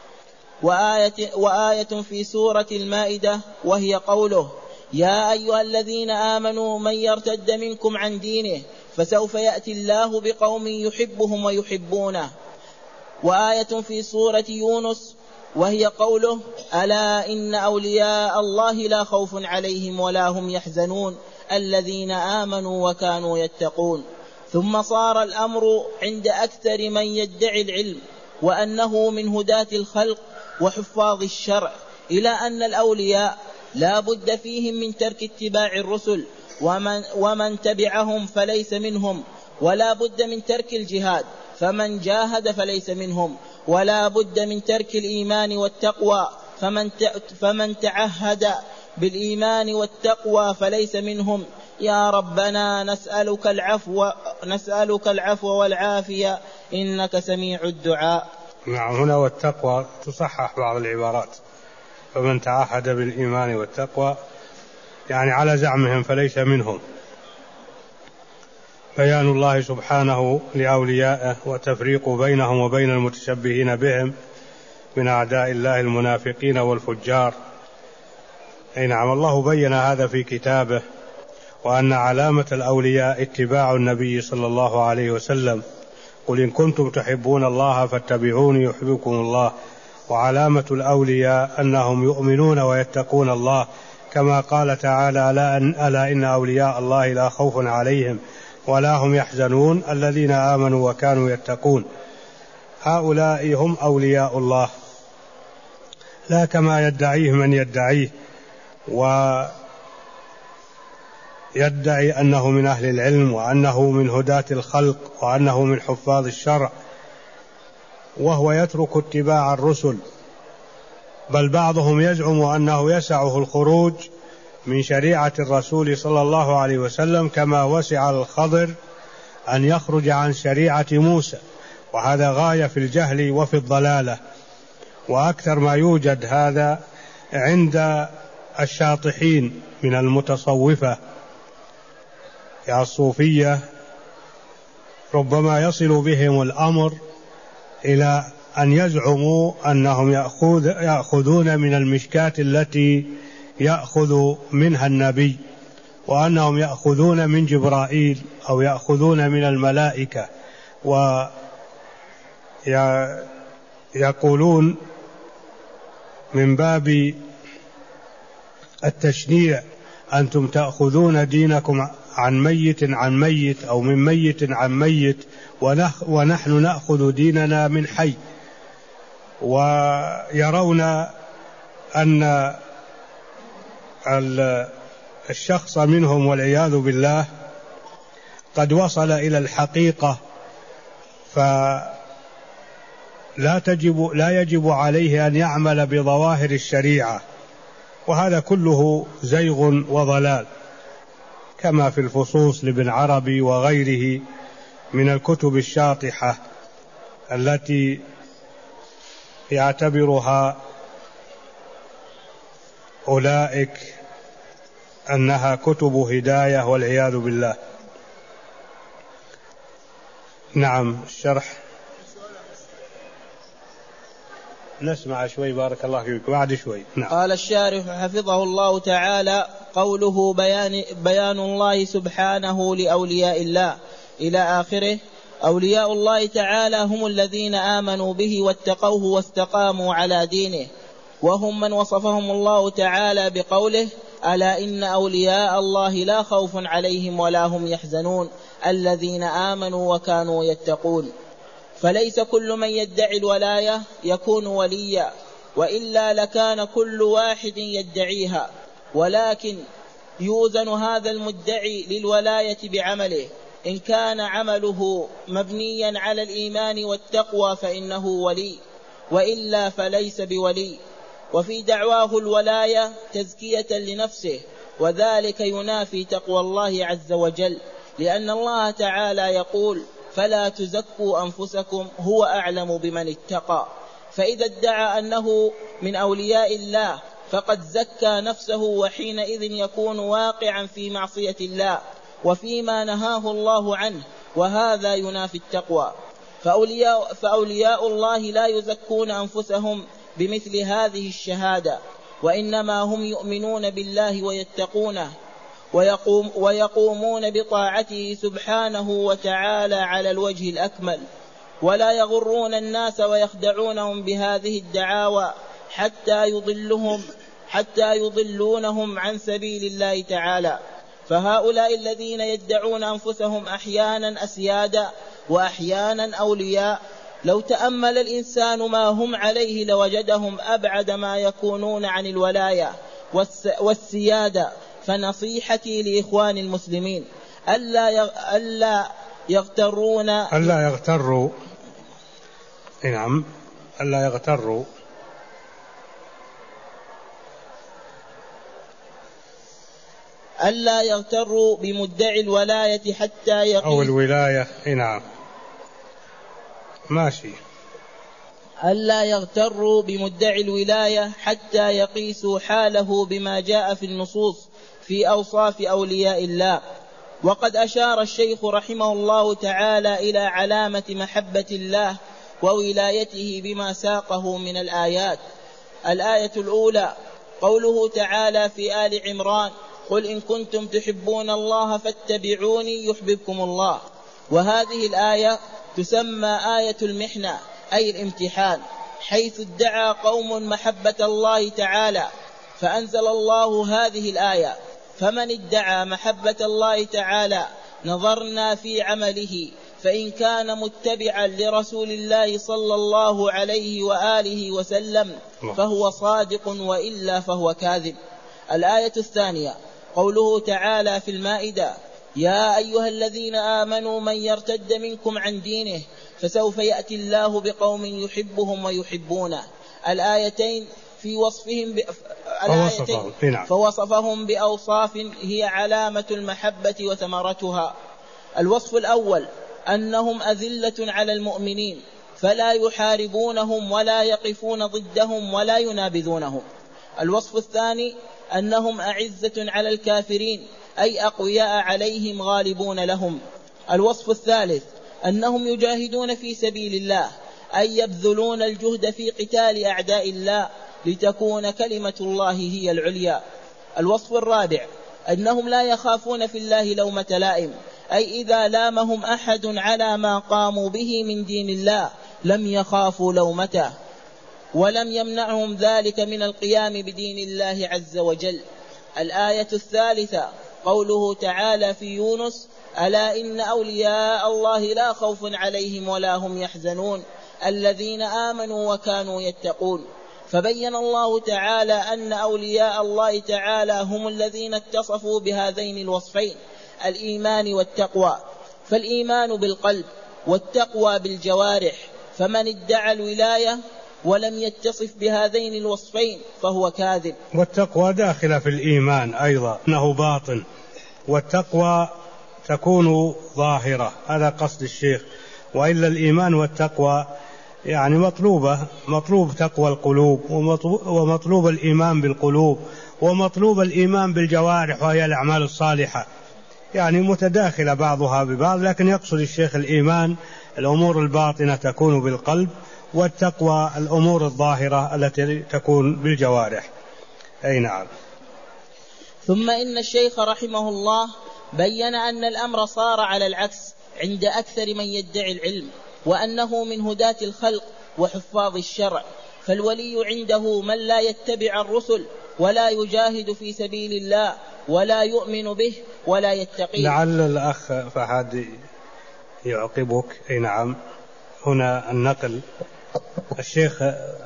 وآية في سورة المائدة وهي قوله يا أيها الذين آمنوا من يرتد منكم عن دينه فسوف يأتي الله بقوم يحبهم ويحبونه. وآية في سورة يونس وهي قوله: ألا إن أولياء الله لا خوف عليهم ولا هم يحزنون الذين آمنوا وكانوا يتقون. ثم صار الأمر عند أكثر من يدعي العلم وأنه من هداة الخلق وحفاظ الشرع إلى أن الأولياء لا بد فيهم من ترك اتباع الرسل ومن تبعهم فليس منهم، ولا بد من ترك الجهاد فمن جاهد فليس منهم، ولا بد من ترك الإيمان والتقوى فمن تعهد بالإيمان والتقوى فليس منهم. يا ربنا نسألك العفو والعافية إنك سميع الدعاء. نعم، هنا والتقوى تصحح بعض العبارات، فمن تعهد بالإيمان والتقوى يعني على زعمهم فليس منهم. بيان الله سبحانه لأوليائه وتفريق بينهم وبين المتشبهين بهم من أعداء الله المنافقين والفجار. أي نعم، الله بين هذا في كتابه، وأن علامة الأولياء اتباع النبي صلى الله عليه وسلم: قل إن كنتم تحبون الله فاتبعوني يحببكم الله. وعلامة الأولياء أنهم يؤمنون ويتقون الله، كما قال تعالى: ألا إن أولياء الله لا خوف عليهم ولا هم يحزنون الذين آمنوا وكانوا يتقون. هؤلاء هم أولياء الله، لا كما يدعيه من يدعيه ويدعي أنه من أهل العلم وأنه من هداة الخلق وأنه من حفاظ الشرع، وهو يترك اتباع الرسل. بل بعضهم يزعم أنه يسعه الخروج من شريعة الرسول صلى الله عليه وسلم كما وسع الخضر أن يخرج عن شريعة موسى، وهذا غاية في الجهل وفي الضلالة. وأكثر ما يوجد هذا عند الشاطحين من المتصوفة يا الصوفية، ربما يصل بهم الأمر إلى أن يزعموا أنهم يأخذون من المشكاة التي يأخذ منها النبي، وأنهم يأخذون من جبرائيل أو يأخذون من الملائكة، ويقولون من باب التشنيع: أنتم تأخذون دينكم عن ميت أو من ميت عن ميت، ونحن نأخذ ديننا من حي. ويرون أن الشخص منهم والعياذ بالله قد وصل إلى الحقيقة، فلا يجب عليه أن يعمل بظواهر الشريعة، وهذا كله زيغ وضلال، كما في الفصوص لابن عربي وغيره من الكتب الشاطحة التي يعتبرها أولئك أنها كتب هداية والعياذ بالله. نعم، الشرح نسمع شوي بارك الله فيك بعد شوي. نعم. قال الشارح حفظه الله تعالى: قوله بيان الله سبحانه لأولياء الله إلى آخره. أولياء الله تعالى هم الذين آمنوا به واتقوه واستقاموا على دينه، وهم من وصفهم الله تعالى بقوله: ألا إن أولياء الله لا خوف عليهم ولا هم يحزنون الذين آمنوا وكانوا يتقون. فليس كل من يدعي الولاية يكون وليا، وإلا لكان كل واحد يدعيها، ولكن يوزن هذا المدعي للولاية بعمله. إن كان عمله مبنيا على الإيمان والتقوى فإنه ولي، وإلا فليس بولي. وفي دعواه الولاية تزكية لنفسه، وذلك ينافي تقوى الله عز وجل، لأن الله تعالى يقول: فلا تزكوا أنفسكم هو أعلم بمن اتقى. فإذا ادعى أنه من أولياء الله فقد زكى نفسه، وحينئذ يكون واقعا في معصية الله وفيما نهاه الله عنه، وهذا ينافي التقوى. فأولياء الله لا يزكون أنفسهم بمثل هذه الشهادة، وإنما هم يؤمنون بالله ويتقونه، ويقومون بطاعته سبحانه وتعالى على الوجه الأكمل، ولا يغرون الناس ويخدعونهم بهذه الدعاوى حتى يضلونهم عن سبيل الله تعالى. فهؤلاء الذين يدعون أنفسهم أحيانا أسيادا وأحيانا أولياء، لو تأمل الإنسان ما هم عليه لوجدهم أبعد ما يكونون عن الولاية والسيادة. فنصيحتي لإخوان المسلمين ألا يغتروا ألا يغتروا بمدعي الولاية حتى يقيسوا أو الولاية. نعم ماشي. ألا يغتروا بمدعي الولاية حتى يقيسوا حاله بما جاء في النصوص في أوصاف أولياء الله. وقد أشار الشيخ رحمه الله تعالى إلى علامة محبة الله وولايته بما ساقه من الآيات. الآية الأولى قوله تعالى في آل عمران: قل إن كنتم تحبون الله فاتبعوني يحببكم الله. وهذه الآية تسمى آية المحنة أي الامتحان، حيث ادعى قوم محبة الله تعالى فأنزل الله هذه الآية: فمن ادعى محبة الله تعالى نظرنا في عمله فإن كان متبعا لرسول الله صلى الله عليه وآله وسلم فهو صادق وإلا فهو كاذب. الآية الثانية قوله تعالى في المائدة: يا أيها الذين آمنوا من يرتد منكم عن دينه فسوف يأتي الله بقوم يحبهم ويحبونه. الآيتين فوصفهم بأوصاف هي علامة المحبة وثمرتها. الوصف الأول أنهم أذلة على المؤمنين فلا يحاربونهم ولا يقفون ضدهم ولا ينابذونهم. الوصف الثاني أنهم أعزة على الكافرين أي أقوياء عليهم غالبون لهم. الوصف الثالث أنهم يجاهدون في سبيل الله أي يبذلون الجهد في قتال أعداء الله لتكون كلمة الله هي العليا. الوصف الرابع أنهم لا يخافون في الله لومة لائم أي إذا لامهم أحد على ما قاموا به من دين الله لم يخافوا لومته ولم يمنعهم ذلك من القيام بدين الله عز وجل. الآية الثالثة قوله تعالى في يونس: ألا إن أولياء الله لا خوف عليهم ولا هم يحزنون الذين آمنوا وكانوا يتقون. فبين الله تعالى أن أولياء الله تعالى هم الذين اتصفوا بهذين الوصفين الإيمان والتقوى، فالإيمان بالقلب والتقوى بالجوارح. فمن ادعى الولاية ولم يتصف بهذين الوصفين فهو كاذب. والتقوى داخلة في الإيمان أيضا، أنه باطن، والتقوى تكون ظاهرة، هذا قصد الشيخ. وإلا الإيمان والتقوى يعني مطلوب تقوى القلوب ومطلوب الإيمان بالقلوب ومطلوب الإيمان بالجوارح وهي الأعمال الصالحة، يعني متداخلة بعضها ببعض. لكن يقصد الشيخ الإيمان الأمور الباطنة تكون بالقلب، والتقوى الأمور الظاهرة التي تكون بالجوارح. أي نعم. ثم إن الشيخ رحمه الله بين أن الأمر صار على العكس عند أكثر من يدعي العلم، وأنه من هداة الخلق وحفاظ الشرع. فالولي عنده من لا يتبع الرسل ولا يجاهد في سبيل الله ولا يؤمن به ولا يتقي. لعل الأخ فهد يعقبك. أي نعم. هنا النقل، الشيخ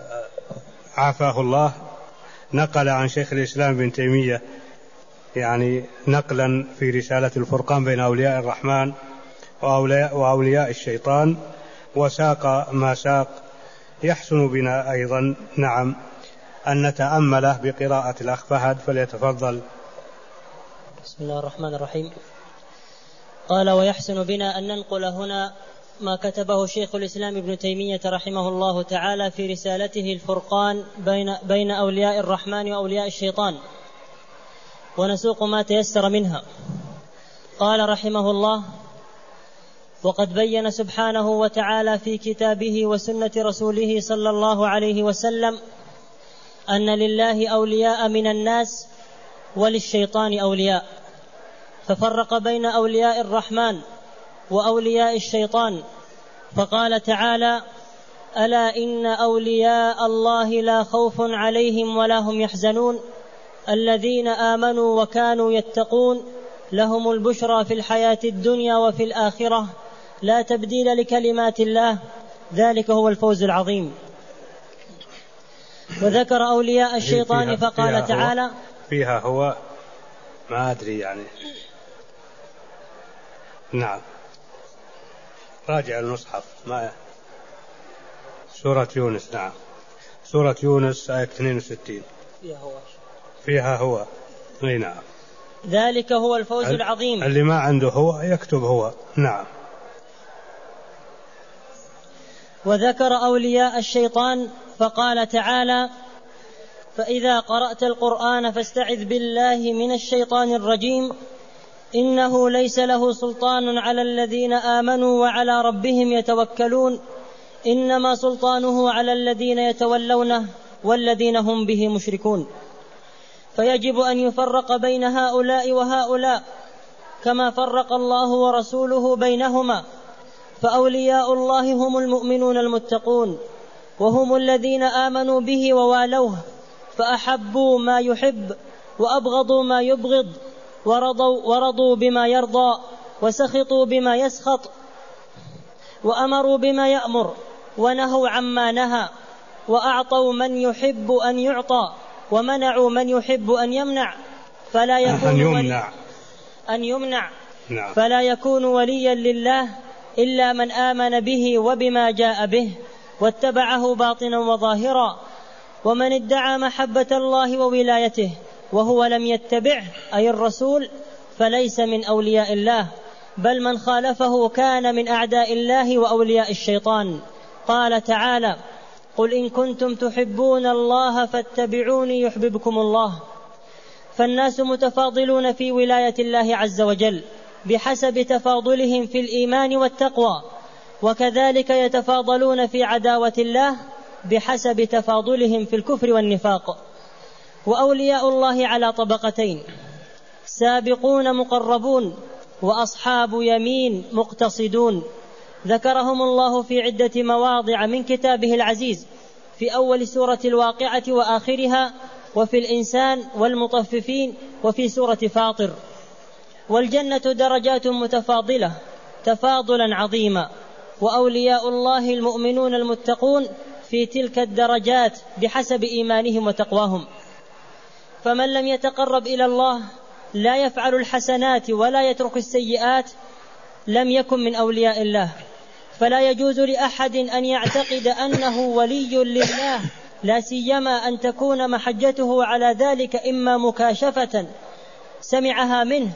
عافاه الله نقل عن شيخ الإسلام ابن تيمية يعني نقلا في رسالة الفرقان بين أولياء الرحمن وأولياء الشيطان، وساق ما ساق. يحسن بنا أيضا نعم أن نتأمله بقراءة الأخ فهد، فليتفضل. بسم الله الرحمن الرحيم. قال: ويحسن بنا أن ننقل هنا ما كتبه شيخ الإسلام ابن تيمية رحمه الله تعالى في رسالته الفرقان بين أولياء الرحمن وأولياء الشيطان، ونسوق ما تيسر منها. قال رحمه الله: وقد بين سبحانه وتعالى في كتابه وسنة رسوله صلى الله عليه وسلم أن لله أولياء من الناس وللشيطان أولياء، ففرق بين أولياء الرحمن وأولياء الشيطان، فقال تعالى: ألا إن أولياء الله لا خوف عليهم ولا هم يحزنون الذين آمنوا وكانوا يتقون لهم البشرى في الحياة الدنيا وفي الآخرة لا تبديل لكلمات الله ذلك هو الفوز العظيم. وذكر أولياء الشيطان فقال تعالى: فيها هو ما أدري يعني. نعم، راجع المصحف ما سورة يونس. نعم، سورة يونس آية 62 فيها هو. نعم، ذلك هو الفوز العظيم. اللي ما عنده هو يكتب هو. نعم. وذكر أولياء الشيطان فقال تعالى: فإذا قرأت القرآن فاستعذ بالله من الشيطان الرجيم إنه ليس له سلطان على الذين آمنوا وعلى ربهم يتوكلون إنما سلطانه على الذين يتولونه والذين هم به مشركون. فيجب أن يفرق بين هؤلاء وهؤلاء كما فرق الله ورسوله بينهما، فأولياء الله هم المؤمنون المتقون، وهم الذين آمنوا به ووالوه، فأحبوا ما يحب وأبغضوا ما يبغض، ورضوا بما يرضى وسخطوا بما يسخط، وأمروا بما يأمر ونهوا عما نهى، وأعطوا من يحب أن يعطى ومنعوا من يحب أن يمنع، فلا يكون وليا لله إلا من آمن به وبما جاء به واتبعه باطنا وظاهرا. ومن ادعى محبة الله وولايته وهو لم يتبعه أي الرسول فليس من أولياء الله، بل من خالفه كان من أعداء الله وأولياء الشيطان. قال تعالى: قل إن كنتم تحبون الله فاتبعوني يحببكم الله. فالناس متفاضلون في ولاية الله عز وجل بحسب تفاضلهم في الإيمان والتقوى، وكذلك يتفاضلون في عداوة الله بحسب تفاضلهم في الكفر والنفاق. وأولياء الله على طبقتين: سابقون مقربون وأصحاب يمين مقتصدون، ذكرهم الله في عدة مواضع من كتابه العزيز، في أول سورة الواقعة وآخرها، وفي الإنسان والمطففين، وفي سورة فاطر. والجنة درجات متفاضلة تفاضلا عظيما، وأولياء الله المؤمنون المتقون في تلك الدرجات بحسب إيمانهم وتقواهم. فمن لم يتقرب إلى الله لا يفعل الحسنات ولا يترك السيئات لم يكن من أولياء الله. فلا يجوز لأحد أن يعتقد أنه ولي لله، لا سيما أن تكون محجته على ذلك إما مكاشفة سمعها منه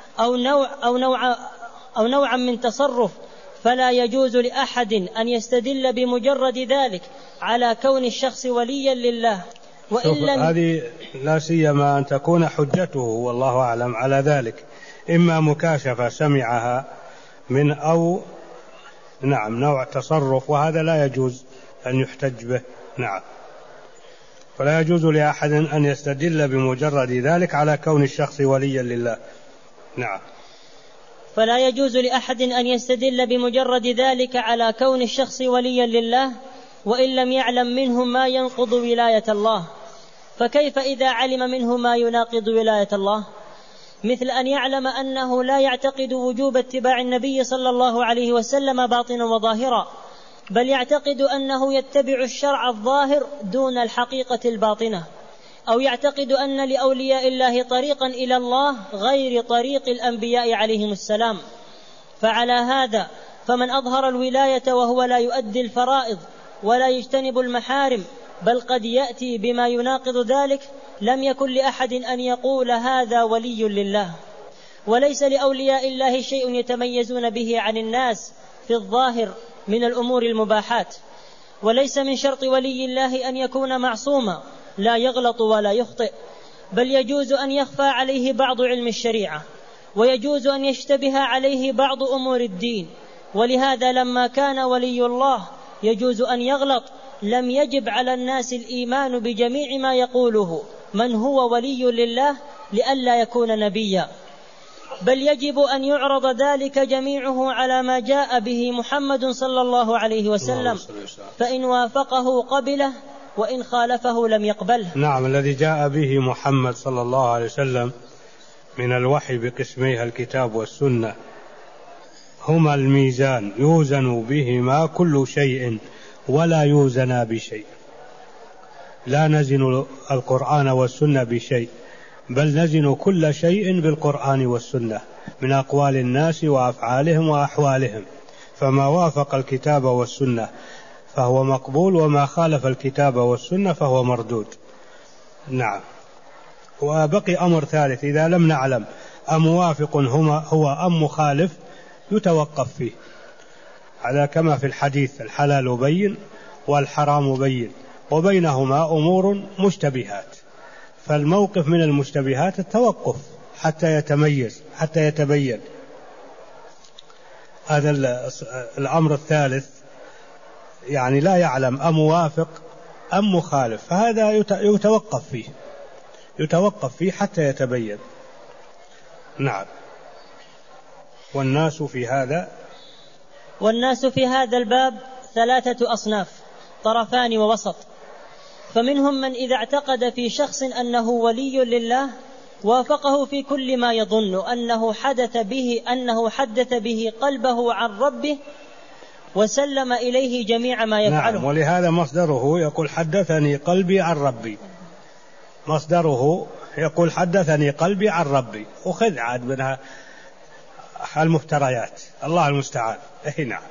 أو نوعا من تصرف، فلا يجوز لأحد أن يستدل بمجرد ذلك على كون الشخص وليا لله. هذه لا سيما أن تكون حجته والله أعلم على ذلك إما مكاشفة سمعها من أو نوع تصرف، وهذا لا يجوز أن يحتج به. نعم، فلا يجوز لأحد أن يستدل بمجرد ذلك على كون الشخص وليا لله. نعم، فلا يجوز لأحد أن يستدل بمجرد ذلك على كون الشخص وليا لله وإن لم يعلم منه ما ينقض ولاية الله. فكيف إذا علم منه ما يناقض ولاية الله؟ مثل أن يعلم أنه لا يعتقد وجوب اتباع النبي صلى الله عليه وسلم باطنا وظاهرا، بل يعتقد أنه يتبع الشرع الظاهر دون الحقيقة الباطنة، أو يعتقد أن لأولياء الله طريقا إلى الله غير طريق الأنبياء عليهم السلام. فعلى هذا فمن أظهر الولاية وهو لا يؤدي الفرائض ولا يجتنب المحارم، بل قد يأتي بما يناقض ذلك، لم يكن لأحد أن يقول هذا ولي لله. وليس لأولياء الله شيء يتميزون به عن الناس في الظاهر من الأمور المباحات. وليس من شرط ولي الله أن يكون معصوما لا يغلط ولا يخطئ، بل يجوز أن يخفى عليه بعض علم الشريعة، ويجوز أن يشتبه عليه بعض أمور الدين. ولهذا لما كان ولي الله يجوز أن يغلط، لم يجب على الناس الإيمان بجميع ما يقوله من هو ولي لله لئلا يكون نبيا. بل يجب أن يعرض ذلك جميعه على ما جاء به محمد صلى الله عليه وسلم، فإن وافقه قبله وإن خالفه لم يقبله. نعم، الذي جاء به محمد صلى الله عليه وسلم من الوحي بقسميها الكتاب والسنة هما الميزان يوزن بهما كل شيء ولا يوزن بشيء. لا نزن القرآن والسنة بشيء، بل نزن كل شيء بالقرآن والسنة من أقوال الناس وأفعالهم وأحوالهم، فما وافق الكتاب والسنة فهو مقبول، وما خالف الكتاب والسنة فهو مردود. نعم. وبقي أمر ثالث، إذا لم نعلم أموافق هو أم مخالف يتوقف فيه، هذا كما في الحديث: الحلال بين والحرام بين وبينهما أمور مشتبهات. فالموقف من المشتبهات التوقف حتى يتميز، حتى يتبين. هذا الأمر الثالث، يعني لا يعلم أموافق أم مخالف، فهذا يتوقف فيه حتى يتبين. نعم. والناس في هذا الباب 3 أصناف، طرفان ووسط. فمنهم من إذا اعتقد في شخص أنه ولي لله وافقه في كل ما يظن أنه حدث به قلبه عن ربه وسلم إليه جميع ما يفعله. نعم. ولهذا مصدره يقول: حدثني قلبي عن ربي. مصدره يقول: حدثني قلبي عن ربي. وخذ عاد منها المفتريات، الله المستعان. نعم.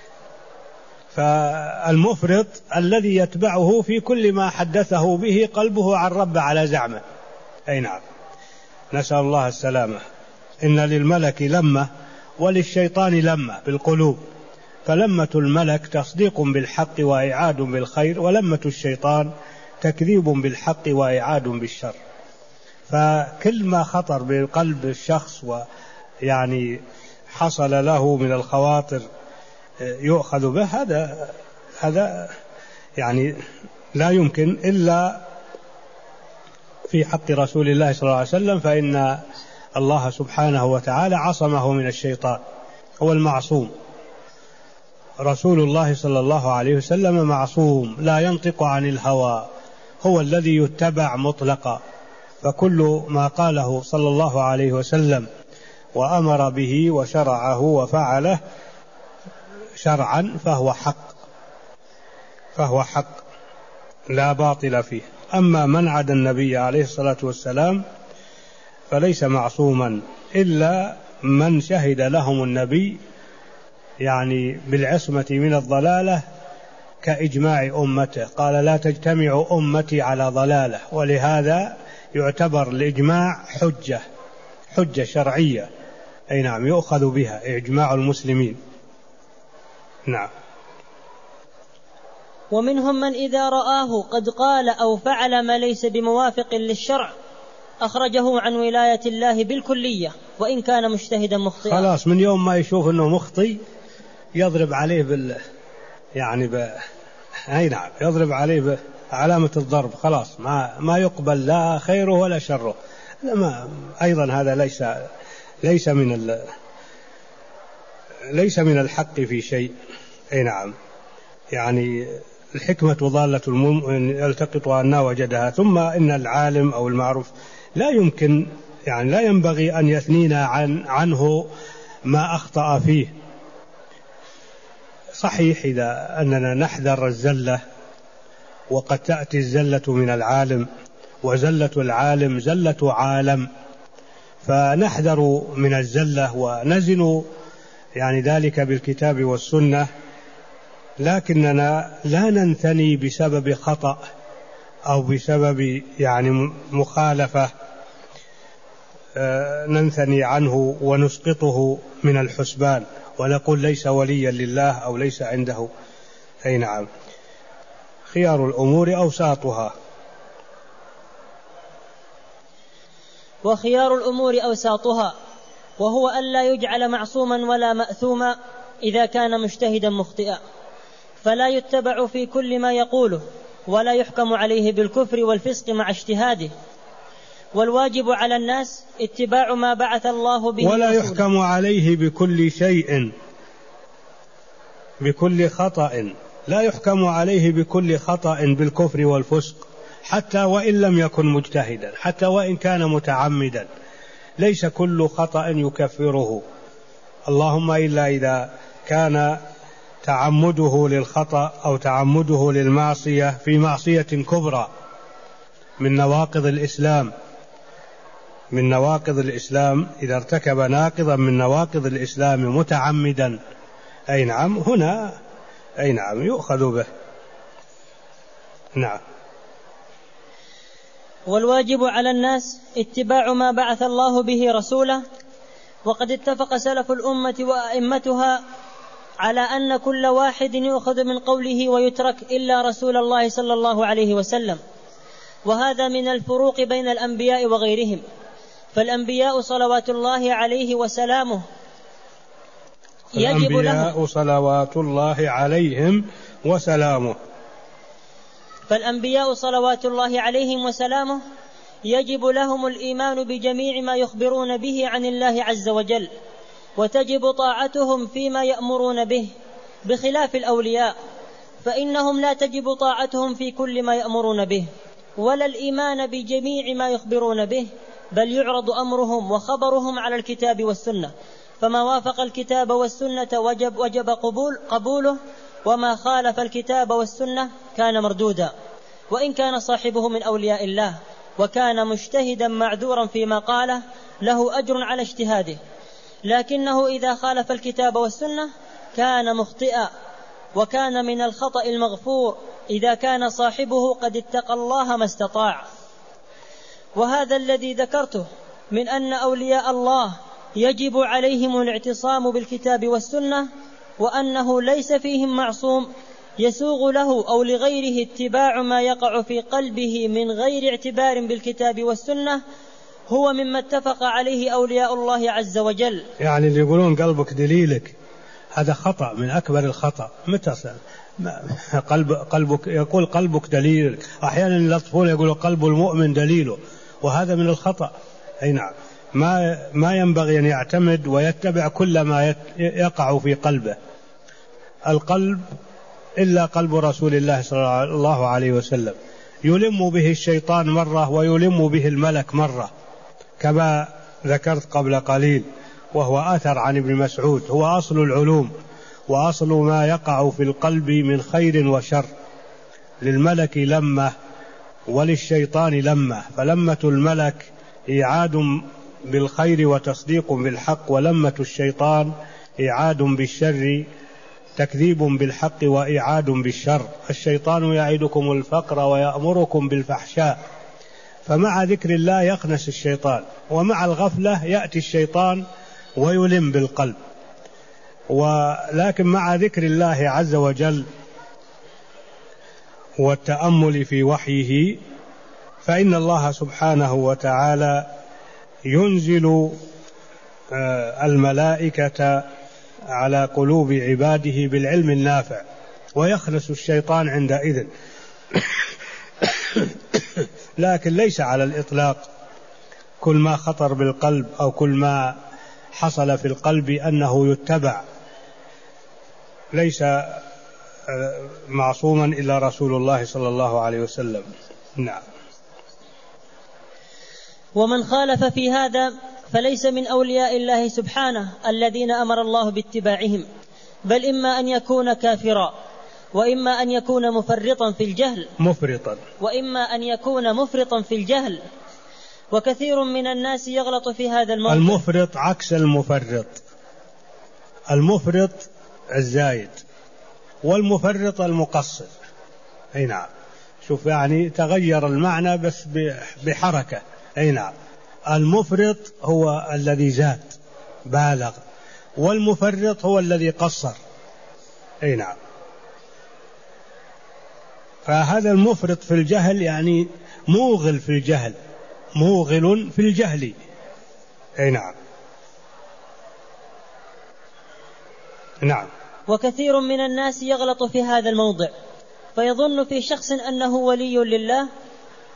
فالمفرط الذي يتبعه في كل ما حدثه به قلبه عن رب على زعمه. نعم. نسأل الله السلامة. إن للملك لمة وللشيطان لمة بالقلوب، فلمة الملك تصديق بالحق وإعاد بالخير، ولمة الشيطان تكذيب بالحق وإعاد بالشر. فكل ما خطر بقلب الشخص ويعني حصل له من الخواطر يؤخذ به، هذا يعني لا يمكن إلا في حق رسول الله صلى الله عليه وسلم، فإن الله سبحانه وتعالى عصمه من الشيطان، هو المعصوم. رسول الله صلى الله عليه وسلم معصوم لا ينطق عن الهوى، هو الذي يتبع مطلقا، فكل ما قاله صلى الله عليه وسلم وأمر به وشرعه وفعله شرعا فهو حق لا باطل فيه. أما من عدا النبي عليه الصلاة والسلام فليس معصوما، إلا من شهد لهم النبي يعني بالعصمة من الضلالة كإجماع أمته، قال: لا تجتمع أمتي على ضلالة. ولهذا يعتبر الإجماع حجة شرعية، نعم، يؤخذ بها إجماع المسلمين. نعم. ومنهم من إذا رآه قد قال أو فعل ما ليس بموافق للشرع أخرجه عن ولاية الله بالكلية وإن كان مجتهدا مخطئا. خلاص، من يوم ما يشوف أنه مخطئ يضرب عليه نعم، يضرب عليه بعلامة الضرب. خلاص ما يقبل لا خيره ولا شره. أيضا هذا ليس من الحق في شيء. نعم. يعني الحكمة ضالة المؤمن يلتقطها أن وجدها. ثم إن العالم أو المعروف لا يمكن، يعني لا ينبغي أن يثنينا عنه ما أخطأ فيه. صحيح إذا أننا نحذر الزلة، وقد تأتي الزلة من العالم، وزلة العالم زلة عالم، فنحذر من الزلة ونزن يعني ذلك بالكتاب والسنة، لكننا لا ننثني بسبب خطأ أو بسبب يعني مخالفة ننثني عنه ونسقطه من الحسبان ونقول ليس وليا لله أو ليس عنده. نعم. خيار الأمور أوساطها. وخيار الأمور أوساطها، وهو ألا يجعل معصوما ولا مأثوما إذا كان مجتهدا مخطئا، فلا يتبع في كل ما يقوله، ولا يحكم عليه بالكفر والفسق مع اجتهاده، والواجب على الناس اتباع ما بعث الله به ولا رسوله. يحكم عليه بكل شيء، بكل خطأ، لا يحكم عليه بكل خطأ بالكفر والفسق، حتى وإن لم يكن مجتهدا، حتى وإن كان متعمدا، ليس كل خطأ يكفره، اللهم إلا إذا كان تعمده للخطأ أو تعمده للمعصية في معصية كبرى من نواقض الإسلام، من نواقض الإسلام، إذا ارتكب ناقضا من نواقض الإسلام متعمدا، أي نعم، هنا أي نعم يؤخذ به. نعم. والواجب على الناس اتباع ما بعث الله به رسوله. وقد اتفق سلف الأمة وأئمتها على أن كل واحد يؤخذ من قوله ويترك إلا رسول الله صلى الله عليه وسلم، وهذا من الفروق بين الأنبياء وغيرهم. فالأنبياء صلوات الله عليه وسلامه يجب لهم، صلوات الله عليهم وسلامه، فالأنبياء صلوات الله عليهم وسلامه يجب لهم الإيمان بجميع ما يخبرون به عن الله عز وجل، وتجب طاعتهم فيما يأمرون به، بخلاف الأولياء فإنهم لا تجب طاعتهم في كل ما يأمرون به، ولا الإيمان بجميع ما يخبرون به، بل يعرض أمرهم وخبرهم على الكتاب والسنة، فما وافق الكتاب والسنة وجب قبوله، وما خالف الكتاب والسنة كان مردودا، وإن كان صاحبه من أولياء الله وكان مجتهدا معذورا فيما قاله له أجر على اجتهاده، لكنه إذا خالف الكتاب والسنة كان مخطئا، وكان من الخطأ المغفور إذا كان صاحبه قد اتقى الله ما استطاع. وهذا الذي ذكرته من أن أولياء الله يجب عليهم الاعتصام بالكتاب والسنة، وأنه ليس فيهم معصوم يسوغ له أو لغيره اتباع ما يقع في قلبه من غير اعتبار بالكتاب والسنة، هو مما اتفق عليه أولياء الله عز وجل. يعني اللي يقولون قلبك دليلك، هذا خطأ من أكبر الخطأ. متى قلبك يقول قلبك دليلك، أحيانا الأطفال يقولوا قلب المؤمن دليله، وهذا من الخطأ. أي نعم، ما ينبغي أن يعتمد ويتبع كل ما يقع في قلبه. القلب إلا قلب رسول الله صلى الله عليه وسلم يلم به الشيطان مرة ويلم به الملك مرة، كما ذكرت قبل قليل، وهو أثر عن ابن مسعود، هو أصل العلوم وأصل ما يقع في القلب من خير وشر. للملك لمة وللشيطان لمة، فلمة الملك إيعاد بالخير وتصديق بالحق، ولمة الشيطان إيعاد بالشر تكذيب بالحق وإيعاد بالشر. الشيطان يعدكم الفقر ويأمركم بالفحشاء، فمع ذكر الله يخنس الشيطان، ومع الغفلة يأتي الشيطان ويلم بالقلب. ولكن مع ذكر الله عز وجل والتأمل في وحيه فإن الله سبحانه وتعالى ينزل الملائكة على قلوب عباده بالعلم النافع، ويخلص الشيطان عندئذ. لكن ليس على الإطلاق كل ما خطر بالقلب أو كل ما حصل في القلب أنه يتبع، ليس معصوما إلا رسول الله صلى الله عليه وسلم. نعم. ومن خالف في هذا فليس من أولياء الله سبحانه الذين أمر الله باتباعهم، بل إما أن يكون كافرا، وإما أن يكون مفرطا في الجهل، وإما أن يكون مفرطا في الجهل. وكثير من الناس يغلط في هذا الموضوع. المفرط عكس المفرط، المفرط الزايد والمفرط المقصر. أي نعم، شوف يعني تغير المعنى بس بحركة. أي نعم، المفرط هو الذي زاد بالغ، والمفرط هو الذي قصر. أي نعم، فهذا المفرط في الجهل يعني موغل في الجهل، موغل في الجهل. أي نعم. نعم. وكثير من الناس يغلط في هذا الموضع، فيظن في شخص أنه ولي لله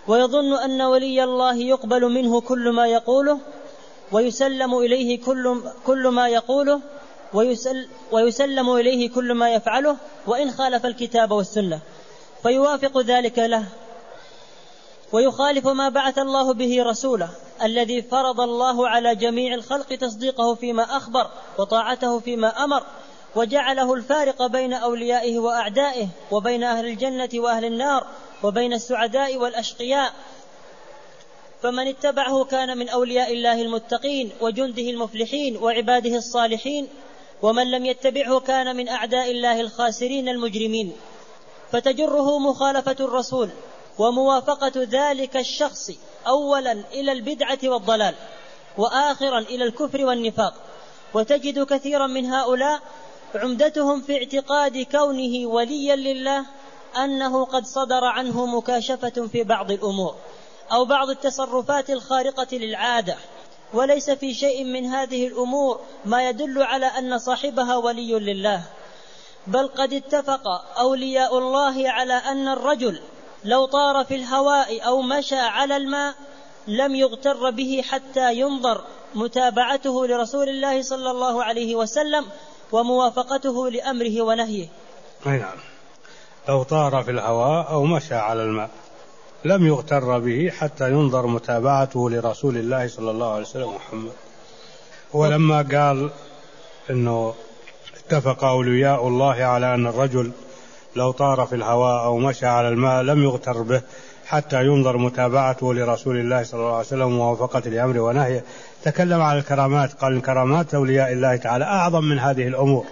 ويظن أن ولي الله يقبل منه كل ما يقوله ويسلم إليه كل ما يقوله ويسلم إليه كل ما يفعله وإن خالف الكتاب والسنة، فيوافق ذلك له ويخالف ما بعث الله به رسوله الذي فرض الله على جميع الخلق تصديقه فيما أخبر وطاعته فيما أمر، وجعله الفارق بين أوليائه وأعدائه، وبين أهل الجنة وأهل النار، وبين السعداء والأشقياء. فمن اتبعه كان من أولياء الله المتقين وجنده المفلحين وعباده الصالحين، ومن لم يتبعه كان من أعداء الله الخاسرين المجرمين. فتجره مخالفة الرسول وموافقة ذلك الشخص أولا إلى البدعة والضلال، وآخرا إلى الكفر والنفاق. وتجد كثيرا من هؤلاء عمدتهم في اعتقاد كونه وليا لله أنه قد صدر عنه مكاشفة في بعض الأمور أو بعض التصرفات الخارقة للعادة، وليس في شيء من هذه الأمور ما يدل على أن صاحبها ولي لله. بل قد اتفق أولياء الله على أن الرجل لو طار في الهواء أو مشى على الماء لم يغتر به حتى ينظر متابعته لرسول الله صلى الله عليه وسلم وموافقته لأمره ونهيه. نعم، لو طار في الهواء أو مشى على الماء لم يغتر به حتى ينظر متابعته لرسول الله صلى الله عليه وسلم محمد. ولما قال إنه اتفق أولياء الله على أن الرجل لو طار في الهواء أو مشى على الماء لم يغتر به حتى ينظر متابعته لرسول الله صلى الله عليه وسلم وموافقة لأمره ونهيه، تكلم على الكرامات، قال كرامات أولياء الله تعالى أعظم من هذه الأمور.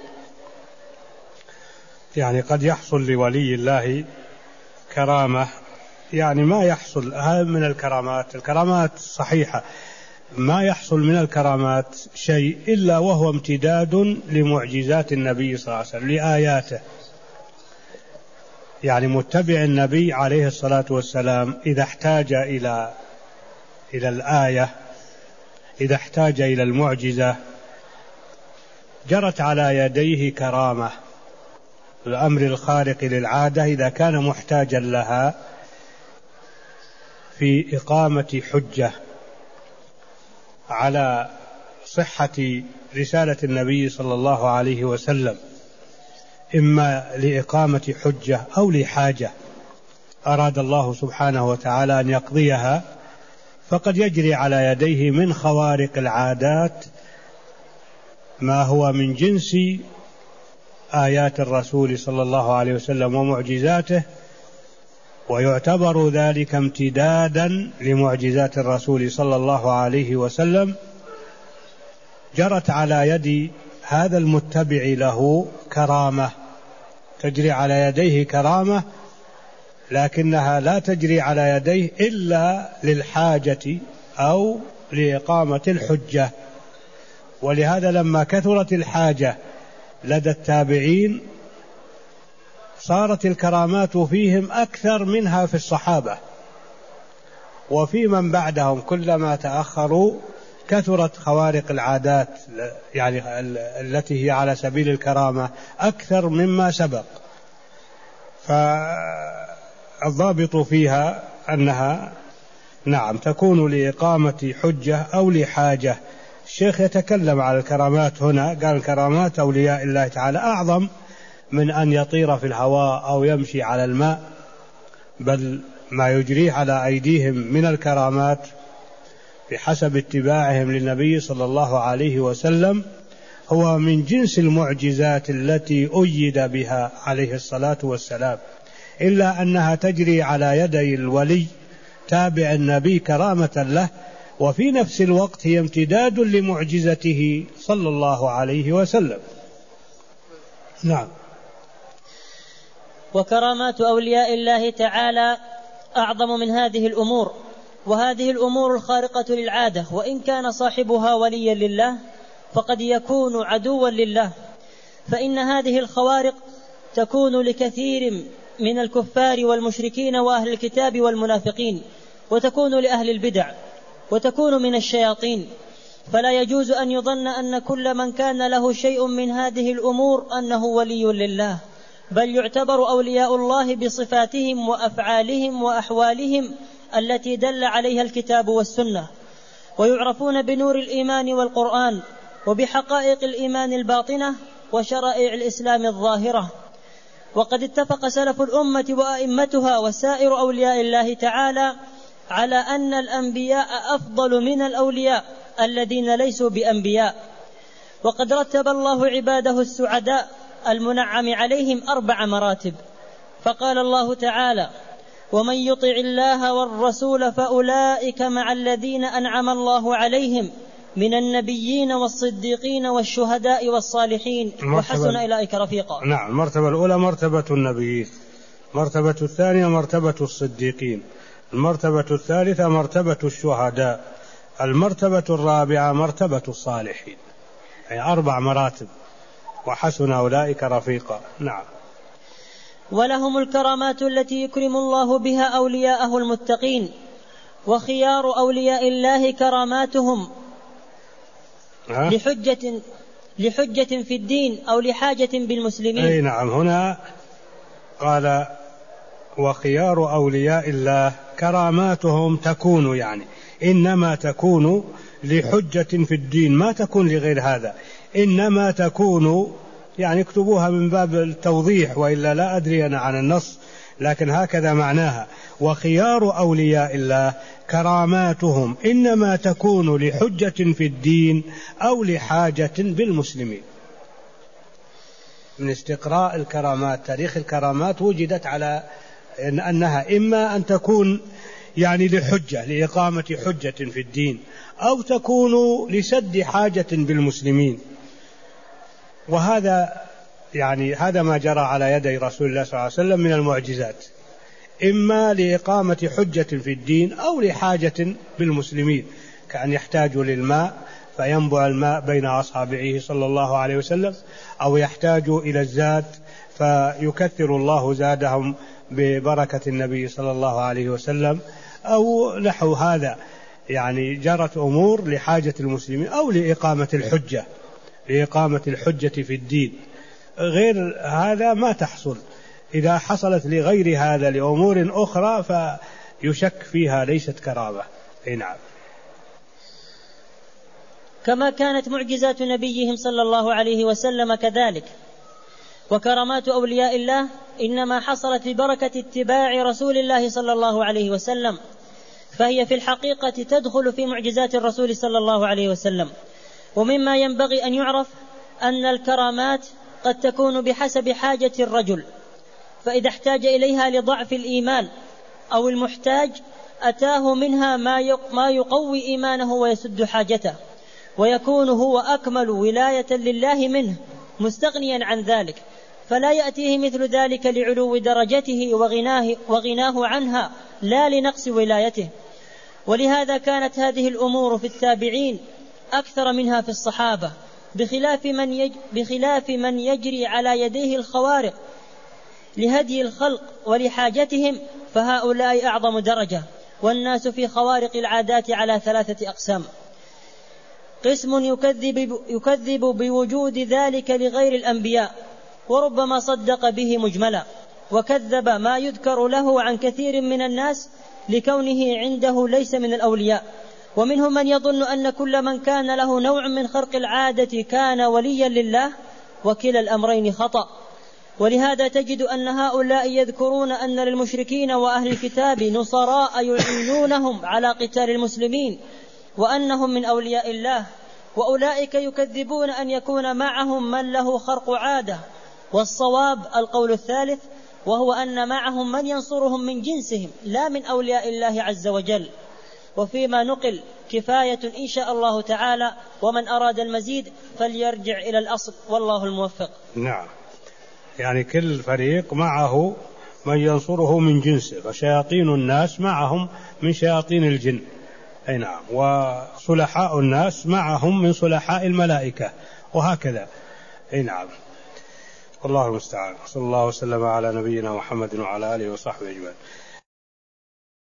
يعني قد يحصل لولي الله كرامة يعني ما يحصل من الكرامات، الكرامات صحيحة، ما يحصل من الكرامات شيء إلا وهو امتداد لمعجزات النبي صلى الله عليه وسلم لآياته. يعني متبع النبي عليه الصلاة والسلام إذا احتاج إلى الآية، إذا احتاج إلى المعجزة جرت على يديه كرامة، الأمر الخارق للعادة إذا كان محتاجا لها في إقامة حجة على صحة رسالة النبي صلى الله عليه وسلم، إما لإقامة حجة أو لحاجة أراد الله سبحانه وتعالى أن يقضيها، فقد يجري على يديه من خوارق العادات ما هو من جنس آيات الرسول صلى الله عليه وسلم ومعجزاته، ويعتبر ذلك امتدادا لمعجزات الرسول صلى الله عليه وسلم. جرت على يد هذا المتبع له كرامة، تجري على يديه كرامة، لكنها لا تجري على يديه إلا للحاجة أو لإقامة الحجة. ولهذا لما كثرت الحاجة لدى التابعين صارت الكرامات فيهم أكثر منها في الصحابة، وفي من بعدهم كلما تأخروا كثرت خوارق العادات يعني التي هي على سبيل الكرامة أكثر مما سبق. فالضابط فيها أنها نعم تكون لإقامة حجة أو لحاجة. الشيخ يتكلم على الكرامات هنا، قال الكرامات أولياء الله تعالى أعظم من أن يطير في الهواء أو يمشي على الماء، بل ما يجريه على أيديهم من الكرامات بحسب اتباعهم للنبي صلى الله عليه وسلم هو من جنس المعجزات التي أيد بها عليه الصلاة والسلام، إلا أنها تجري على يدي الولي تابع النبي كرامة له، وفي نفس الوقت هي امتداد لمعجزته صلى الله عليه وسلم. نعم. وكرامات أولياء الله تعالى أعظم من هذه الأمور، وهذه الأمور الخارقة للعادة وإن كان صاحبها وليا لله فقد يكون عدوا لله، فإن هذه الخوارق تكون لكثير من الكفار والمشركين وأهل الكتاب والمنافقين، وتكون لأهل البدع، وتكون من الشياطين. فلا يجوز أن يظن أن كل من كان له شيء من هذه الأمور أنه ولي لله، بل يعتبر أولياء الله بصفاتهم وأفعالهم وأحوالهم التي دل عليها الكتاب والسنة، ويعرفون بنور الإيمان والقرآن، وبحقائق الإيمان الباطنة، وشرائع الإسلام الظاهرة. وقد اتفق سلف الأمة وأئمتها وسائر أولياء الله تعالى على أن الأنبياء أفضل من الأولياء الذين ليسوا بأنبياء. وقد رتب الله عباده السعداء المنعم عليهم 4 مراتب، فقال الله تعالى: ومن يطع الله والرسول فأولئك مع الذين أنعم الله عليهم من النبيين والصديقين والشهداء والصالحين وحسن أولئك رفيقا. نعم، المرتبة الأولى مرتبة النبيين، المرتبة الثانية مرتبة الصديقين، المرتبة الثالثة مرتبة الشهداء، المرتبة الرابعة مرتبة الصالحين، أي 4 مراتب، وحسن أولئك رفيقا. نعم. ولهم الكرامات التي يكرم الله بها أولياءه المتقين، وخيار أولياء الله كراماتهم لحجة في الدين أو لحاجة بالمسلمين. أي نعم، هنا قال وخيار أولياء الله كراماتهم تكون، يعني إنما تكون لحجة في الدين، ما تكون لغير هذا، إنما تكون، يعني اكتبوها من باب التوضيح، وإلا لا أدري أنا عن النص، لكن هكذا معناها: وخيار أولياء الله كراماتهم إنما تكون لحجة في الدين أو لحاجة بالمسلمين. من استقراء الكرامات، تاريخ الكرامات، وجدت على أنها إما أن تكون يعني لحجة، لإقامة حجة في الدين، أو تكون لسد حاجة بالمسلمين. وهذا يعني هذا ما جرى على يدي رسول الله صلى الله عليه وسلم من المعجزات، إما لإقامة حجة في الدين أو لحاجة بالمسلمين، كأن يحتاجوا للماء فينبع الماء بين أصابعه صلى الله عليه وسلم، أو يحتاجوا إلى الزاد فيكثر الله زادهم ببركة النبي صلى الله عليه وسلم، أو نحو هذا، يعني جرت أمور لحاجة المسلمين أو لإقامة الحجة، لإقامة الحجة في الدين. غير هذا ما تحصل. إذا حصلت لغير هذا لأمور أخرى فيشك فيها، ليست كرامة. نعم. كما كانت معجزات نبيهم صلى الله عليه وسلم كذلك. وكرامات أولياء الله إنما حصلت ببركة اتباع رسول الله صلى الله عليه وسلم، فهي في الحقيقة تدخل في معجزات الرسول صلى الله عليه وسلم. ومما ينبغي أن يعرف أن الكرامات قد تكون بحسب حاجة الرجل، فإذا احتاج إليها لضعف الإيمان أو المحتاج أتاه منها ما يقوي إيمانه ويسد حاجته، ويكون هو أكمل ولاية لله منه مستغنيا عن ذلك، فلا يأتيه مثل ذلك لعلو درجته وغناه عنها، لا لنقص ولايته. ولهذا كانت هذه الأمور في التابعين أكثر منها في الصحابة، بخلاف من يجري على يديه الخوارق لهدي الخلق ولحاجتهم، فهؤلاء أعظم درجة. والناس في خوارق العادات على 3 أقسام: قسم يكذب بوجود ذلك لغير الأنبياء، وربما صدق به مجملا، وكذب ما يذكر له عن كثير من الناس لكونه عنده ليس من الأولياء. ومنهم من يظن أن كل من كان له نوع من خرق العادة كان وليا لله، وكلا الأمرين خطأ. ولهذا تجد أن هؤلاء يذكرون أن للمشركين وأهل الكتاب نصراء يعينونهم على قتال المسلمين، وأنهم من أولياء الله، وأولئك يكذبون أن يكون معهم من له خرق عادة. والصواب القول الثالث، وهو أن معهم من ينصرهم من جنسهم لا من أولياء الله عز وجل. وفيما نقل كفاية إن شاء الله تعالى، ومن أراد المزيد فليرجع إلى الأصل، والله الموفق. نعم، يعني كل فريق معه من ينصره من جنسه، فشياطين الناس معهم من شياطين الجن، أي نعم، وصلحاء الناس معهم من صلحاء الملائكة، وهكذا. أي نعم، والله المستعان. صلى الله وسلم على نبينا محمد وعلى آله وصحبه أجمعين.